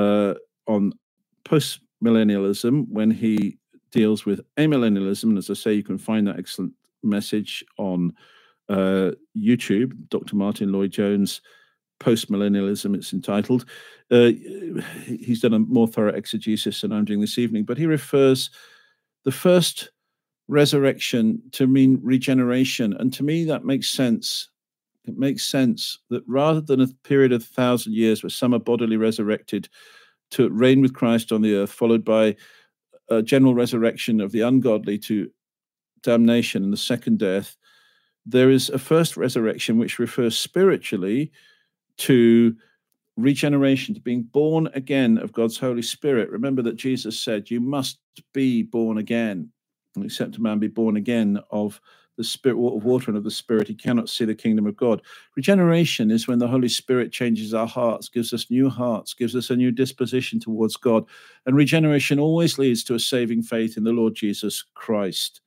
post-millennialism when he deals with amillennialism. And as I say, you can find that excellent message on YouTube, Dr. Martin Lloyd-Jones, Post-Millennialism, it's entitled. He's done a more thorough exegesis than I'm doing this evening, but he refers the first resurrection to mean regeneration. And to me, that makes sense. It makes sense that rather than a period of 1,000 years where some are bodily resurrected to reign with Christ on the earth, followed by general resurrection of the ungodly to damnation and the second death, there is a first resurrection which refers spiritually to regeneration, to being born again of God's Holy Spirit. Remember that Jesus said, you must be born again. And except a man be born again of the Spirit, of water and of the Spirit, he cannot see the kingdom of God. Regeneration is when the Holy Spirit changes our hearts, gives us new hearts, gives us a new disposition towards God. And regeneration always leads to a saving faith in the Lord Jesus Christ.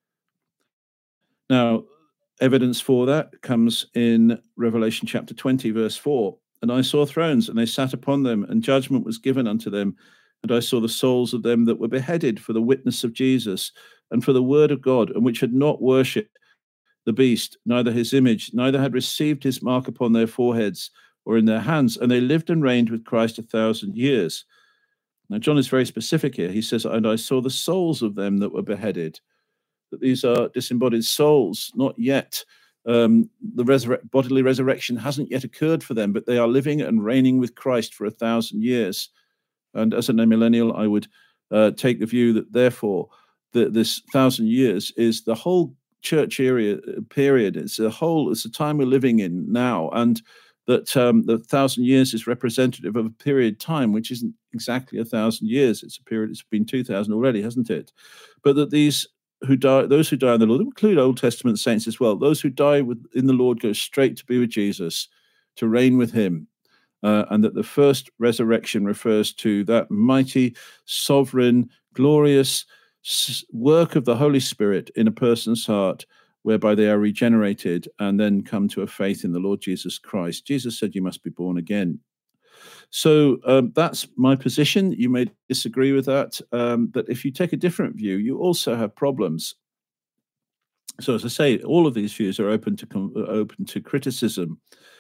Now, evidence for that comes in Revelation chapter 20, verse 4. And I saw thrones, and they sat upon them, and judgment was given unto them. And I saw the souls of them that were beheaded for the witness of Jesus, and for the word of God, and which had not worshipped the beast, neither his image, neither had received his mark upon their foreheads or in their hands. And they lived and reigned with Christ 1,000 years. Now, John is very specific here. He says, and I saw the souls of them that were beheaded. That these are disembodied souls, not yet. The bodily resurrection hasn't yet occurred for them, but they are living and reigning with Christ for 1,000 years. And as a millennial, I would take the view that therefore this 1,000 years is the whole church period. It's a time we're living in now, and that the 1,000 years is representative of a period of time which isn't exactly 1,000 years. It's a period. It's been 2,000 already, hasn't it? But that those who die in the Lord, include Old Testament saints as well. Those who die in the Lord go straight to be with Jesus, to reign with him. And that the first resurrection refers to that mighty, sovereign, glorious work of the Holy Spirit in a person's heart, whereby they are regenerated and then come to a faith in the Lord Jesus Christ. Jesus said, you must be born again. So that's my position. You may disagree with that, but if you take a different view, you also have problems. So as I say, all of these views are open to criticism.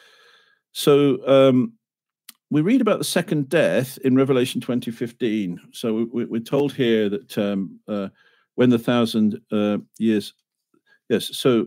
So we read about the second death in Revelation 20:15. So we're told here that when the 1,000 years, yes, so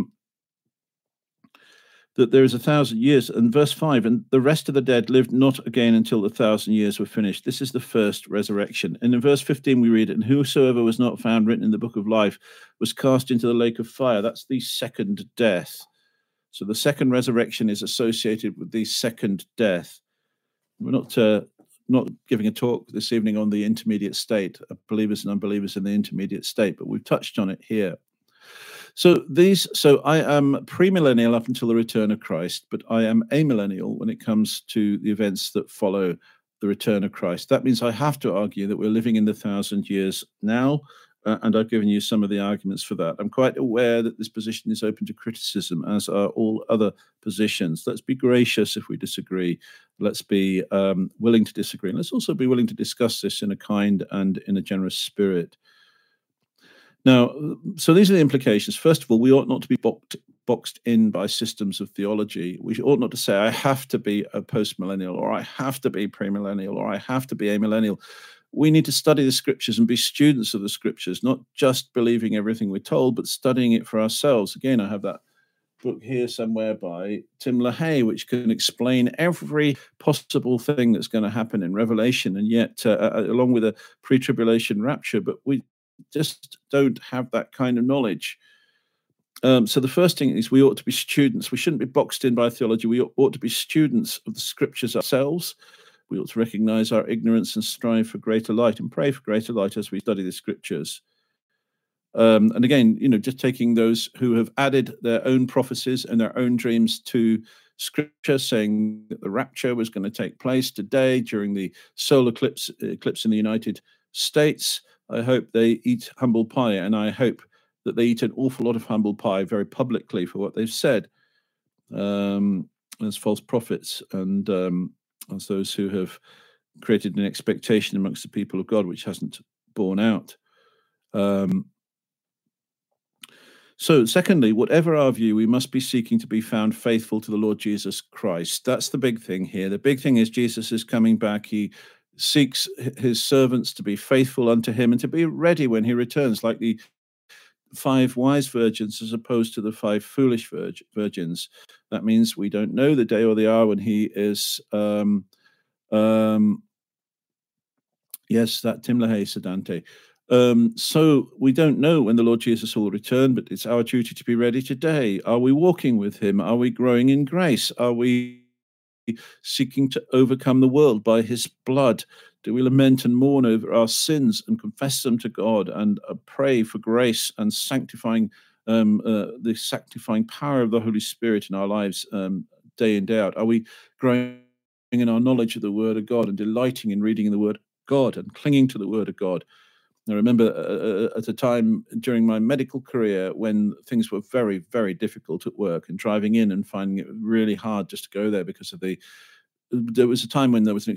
that there is 1,000 years, and verse 5, and the rest of the dead lived not again until the 1,000 years were finished. This is the first resurrection. And in verse 15 we read, and whosoever was not found written in the book of life was cast into the lake of fire. That's the second death. So the second resurrection is associated with the second death. We're not giving a talk this evening on the intermediate state, believers and unbelievers in the intermediate state, but we've touched on it here. So I am premillennial up until the return of Christ, but I am amillennial when it comes to the events that follow the return of Christ. That means I have to argue that we're living in the 1,000 years now, and I've given you some of the arguments for that. I'm quite aware that this position is open to criticism, as are all other positions. Let's be gracious if we disagree. Let's be willing to disagree. And let's also be willing to discuss this in a kind and in a generous spirit. Now, so these are the implications. First of all, we ought not to be boxed in by systems of theology. We ought not to say, I have to be a post-millennial, or I have to be premillennial, or I have to be amillennial. We need to study the scriptures and be students of the scriptures, not just believing everything we're told, but studying it for ourselves. Again, I have that book here somewhere by Tim LaHaye, which can explain every possible thing that's going to happen in Revelation, and yet along with a pre-tribulation rapture, but we just don't have that kind of knowledge. So the first thing is we ought to be students. We shouldn't be boxed in by theology. We ought to be students of the scriptures ourselves. We ought to recognize our ignorance and strive for greater light and pray for greater light as we study the scriptures. And again, just taking those who have added their own prophecies and their own dreams to scripture, saying that the rapture was going to take place today during the solar eclipse in the United States. I hope they eat humble pie, and I hope that they eat an awful lot of humble pie very publicly for what they've said as false prophets and as those who have created an expectation amongst the people of God which hasn't borne out. So secondly, whatever our view, we must be seeking to be found faithful to the Lord Jesus Christ. That's the big thing here. The big thing is Jesus is coming back. He seeks his servants to be faithful unto him and to be ready when he returns, like the 5 wise virgins as opposed to the 5 foolish virgins. That means we don't know the day or the hour when he is Yes, that Tim LaHaye, Sedante. So we don't know when the Lord Jesus will return, but it's our duty to be ready today. Are we walking with him? Are we growing in grace? Are we seeking to overcome the world by his blood? Do we lament and mourn over our sins and confess them to God and pray for grace and sanctifying the sanctifying power of the Holy Spirit in our lives day in, day out? Are we growing in our knowledge of the Word of God and delighting in reading the Word of God and clinging to the Word of God? I remember at a time during my medical career when things were very, very difficult at work and driving in and finding it really hard just to go there because of there was a time when there was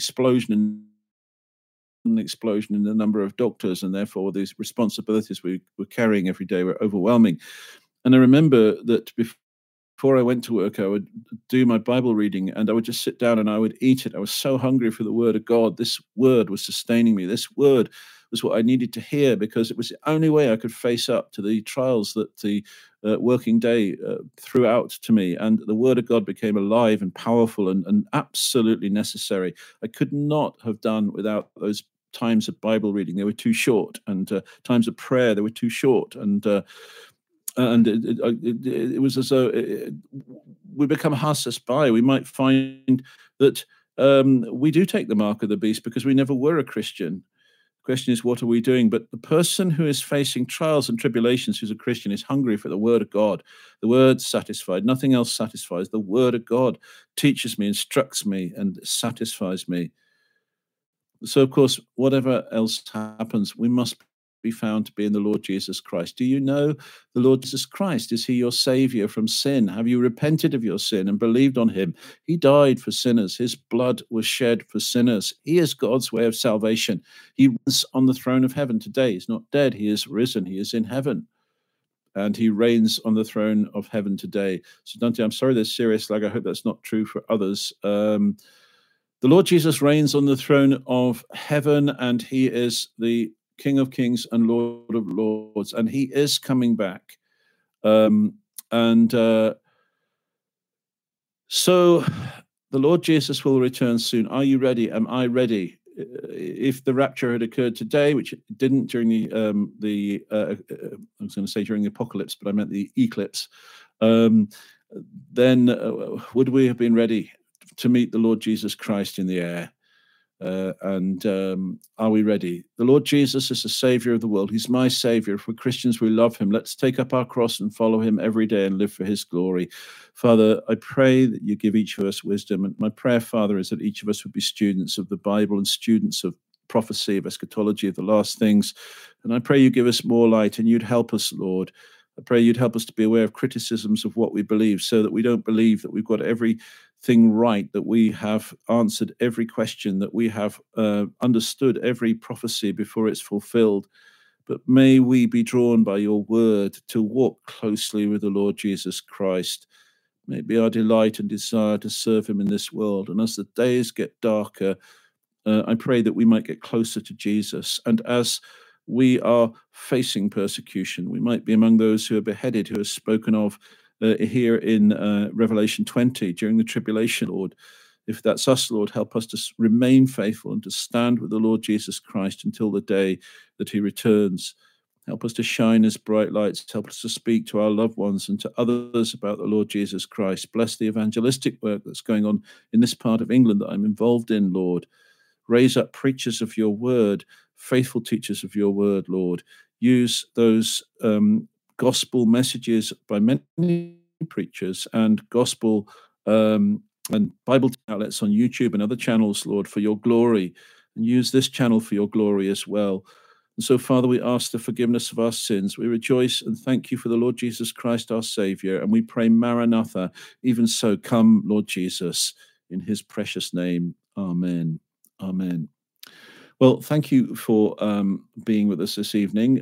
an explosion in the number of doctors, and therefore these responsibilities we were carrying every day were overwhelming. And I remember that before I went to work, I would do my Bible reading and I would just sit down and I would eat it. I was so hungry for the Word of God. This Word was sustaining me. This Word was what I needed to hear because it was the only way I could face up to the trials that the working day threw out to me. And the Word of God became alive and powerful and absolutely necessary. I could not have done without those times of Bible reading. They were too short, and times of prayer, they were too short. And it was as though we become hasses by. We might find that we do take the mark of the beast because we never were a Christian. The question is, what are we doing? But the person who is facing trials and tribulations, who's a Christian, is hungry for the Word of God. The Word satisfied. Nothing else satisfies. The Word of God teaches me, instructs me, and satisfies me. So, of course, whatever else happens, we must be found to be in the Lord Jesus Christ. Do you know the Lord Jesus Christ? Is he your savior from sin? Have you repented of your sin and believed on him? He died for sinners. His blood was shed for sinners. He is God's way of salvation. He is on the throne of heaven today. He's not dead. He is risen. He is in heaven. And he reigns on the throne of heaven today. So, Dante, I'm sorry that's serious. Like, I hope that's not true for others. The Lord Jesus reigns on the throne of heaven, and he is the King of Kings and Lord of Lords, and he is coming back. And so the Lord Jesus will return soon. Are you ready? Am I ready? If the rapture had occurred today, which it didn't during I was going to say during the apocalypse, but I meant the eclipse, then would we have been ready to meet the Lord Jesus Christ in the air? Are we ready? The Lord Jesus is the Savior of the world. He's my Savior. If we're Christians, we love him. Let's take up our cross and follow him every day and live for his glory. Father, I pray that you give each of us wisdom. And my prayer, Father, is that each of us would be students of the Bible and students of prophecy, of eschatology, of the last things. And I pray you give us more light and you'd help us, Lord. I pray you'd help us to be aware of criticisms of what we believe so that we don't believe that we've got everything right, that we have answered every question, that we have understood every prophecy before it's fulfilled. But may we be drawn by your word to walk closely with the Lord Jesus Christ. May it be our delight and desire to serve him in this world. And as the days get darker, I pray that we might get closer to Jesus. And as we are facing persecution, we might be among those who are beheaded, who are spoken of here in Revelation 20 during the tribulation, Lord. If that's us, Lord, help us to remain faithful and to stand with the Lord Jesus Christ until the day that he returns. Help us to shine as bright lights. Help us to speak to our loved ones and to others about the Lord Jesus Christ. Bless the evangelistic work that's going on in this part of England that I'm involved in, Lord. Raise up preachers of your word, faithful teachers of your word, Lord. Use those gospel messages by many preachers and gospel and Bible outlets on YouTube and other channels, Lord, for your glory. And use this channel for your glory as well. And so, Father, we ask the forgiveness of our sins. We rejoice and thank you for the Lord Jesus Christ, our Savior. And we pray, Maranatha, even so, come, Lord Jesus, in his precious name. Amen. Amen. Well, thank you for being with us this evening.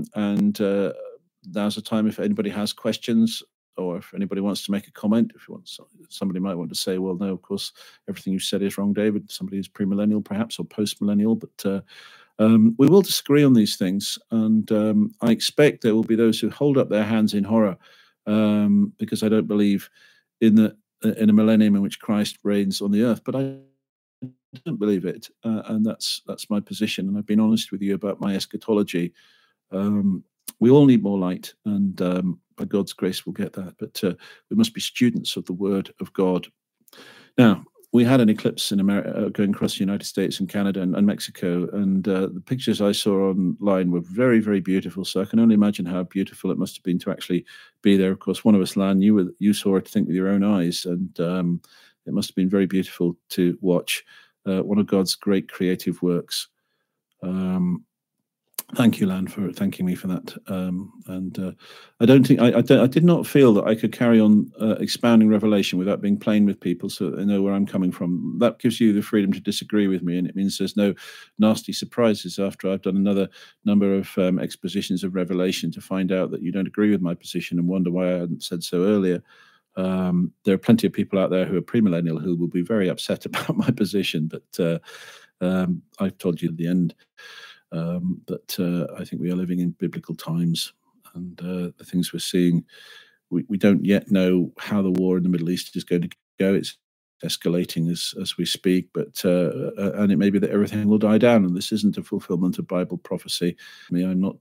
Now's the time if anybody has questions or if anybody wants to make a comment. If you want, somebody might want to say, well, no, of course, everything you said is wrong, David. Somebody who's premillennial, perhaps, or post-millennial. But we will disagree on these things. And I expect there will be those who hold up their hands in horror because I don't believe in a millennium in which Christ reigns on the earth. But I don't believe it, and that's my position. And I've been honest with you about my eschatology. Um, we all need more light, and by God's grace, we'll get that. But we must be students of the Word of God. Now, we had an eclipse in America going across the United States and Canada and Mexico, and the pictures I saw online were very, very beautiful. So I can only imagine how beautiful it must have been to actually be there. Of course, one of us, Lan, you saw it, I think, with your own eyes, and it must have been very beautiful to watch. One of God's great creative works. Thank you, Lan, for thanking me for that. I don't think I did not feel that I could carry on expounding Revelation without being plain with people, so they know where I'm coming from. That gives you the freedom to disagree with me, and it means there's no nasty surprises after I've done another number of expositions of Revelation to find out that you don't agree with my position and wonder why I hadn't said so earlier. There are plenty of people out there who are premillennial who will be very upset about my position, but I've told you at the end. That I think we are living in biblical times, and the things we're seeing, we don't yet know how the war in the Middle East is going to go. It's escalating as we speak, but and it may be that everything will die down, and this isn't a fulfillment of Bible prophecy. I mean, I'm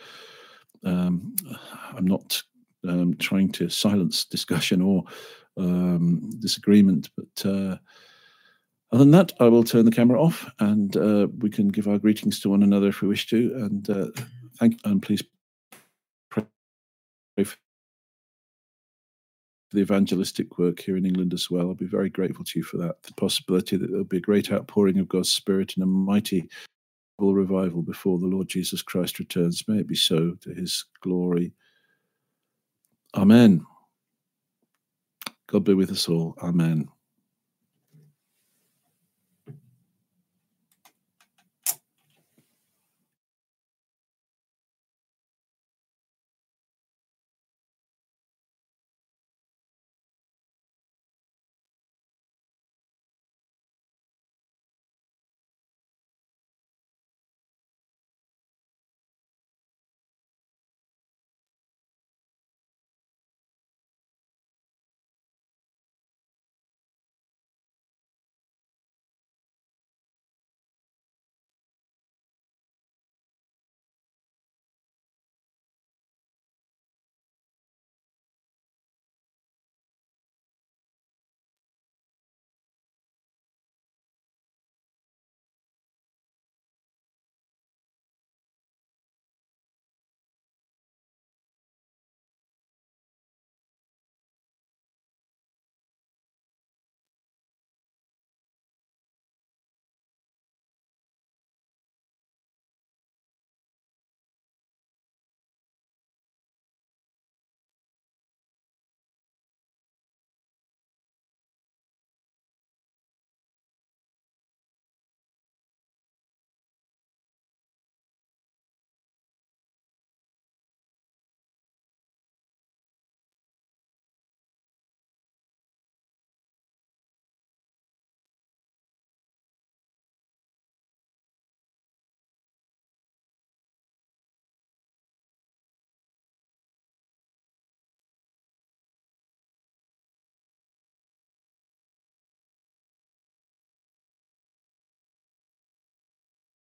not trying to silence discussion or disagreement, but other than that, I will turn the camera off, and we can give our greetings to one another if we wish to. And thank you, and please pray for the evangelistic work here in England as well. I'll be very grateful to you for that. The possibility that there'll be a great outpouring of God's Spirit and a mighty revival before the Lord Jesus Christ returns. May it be so, to His glory. Amen. God be with us all. Amen.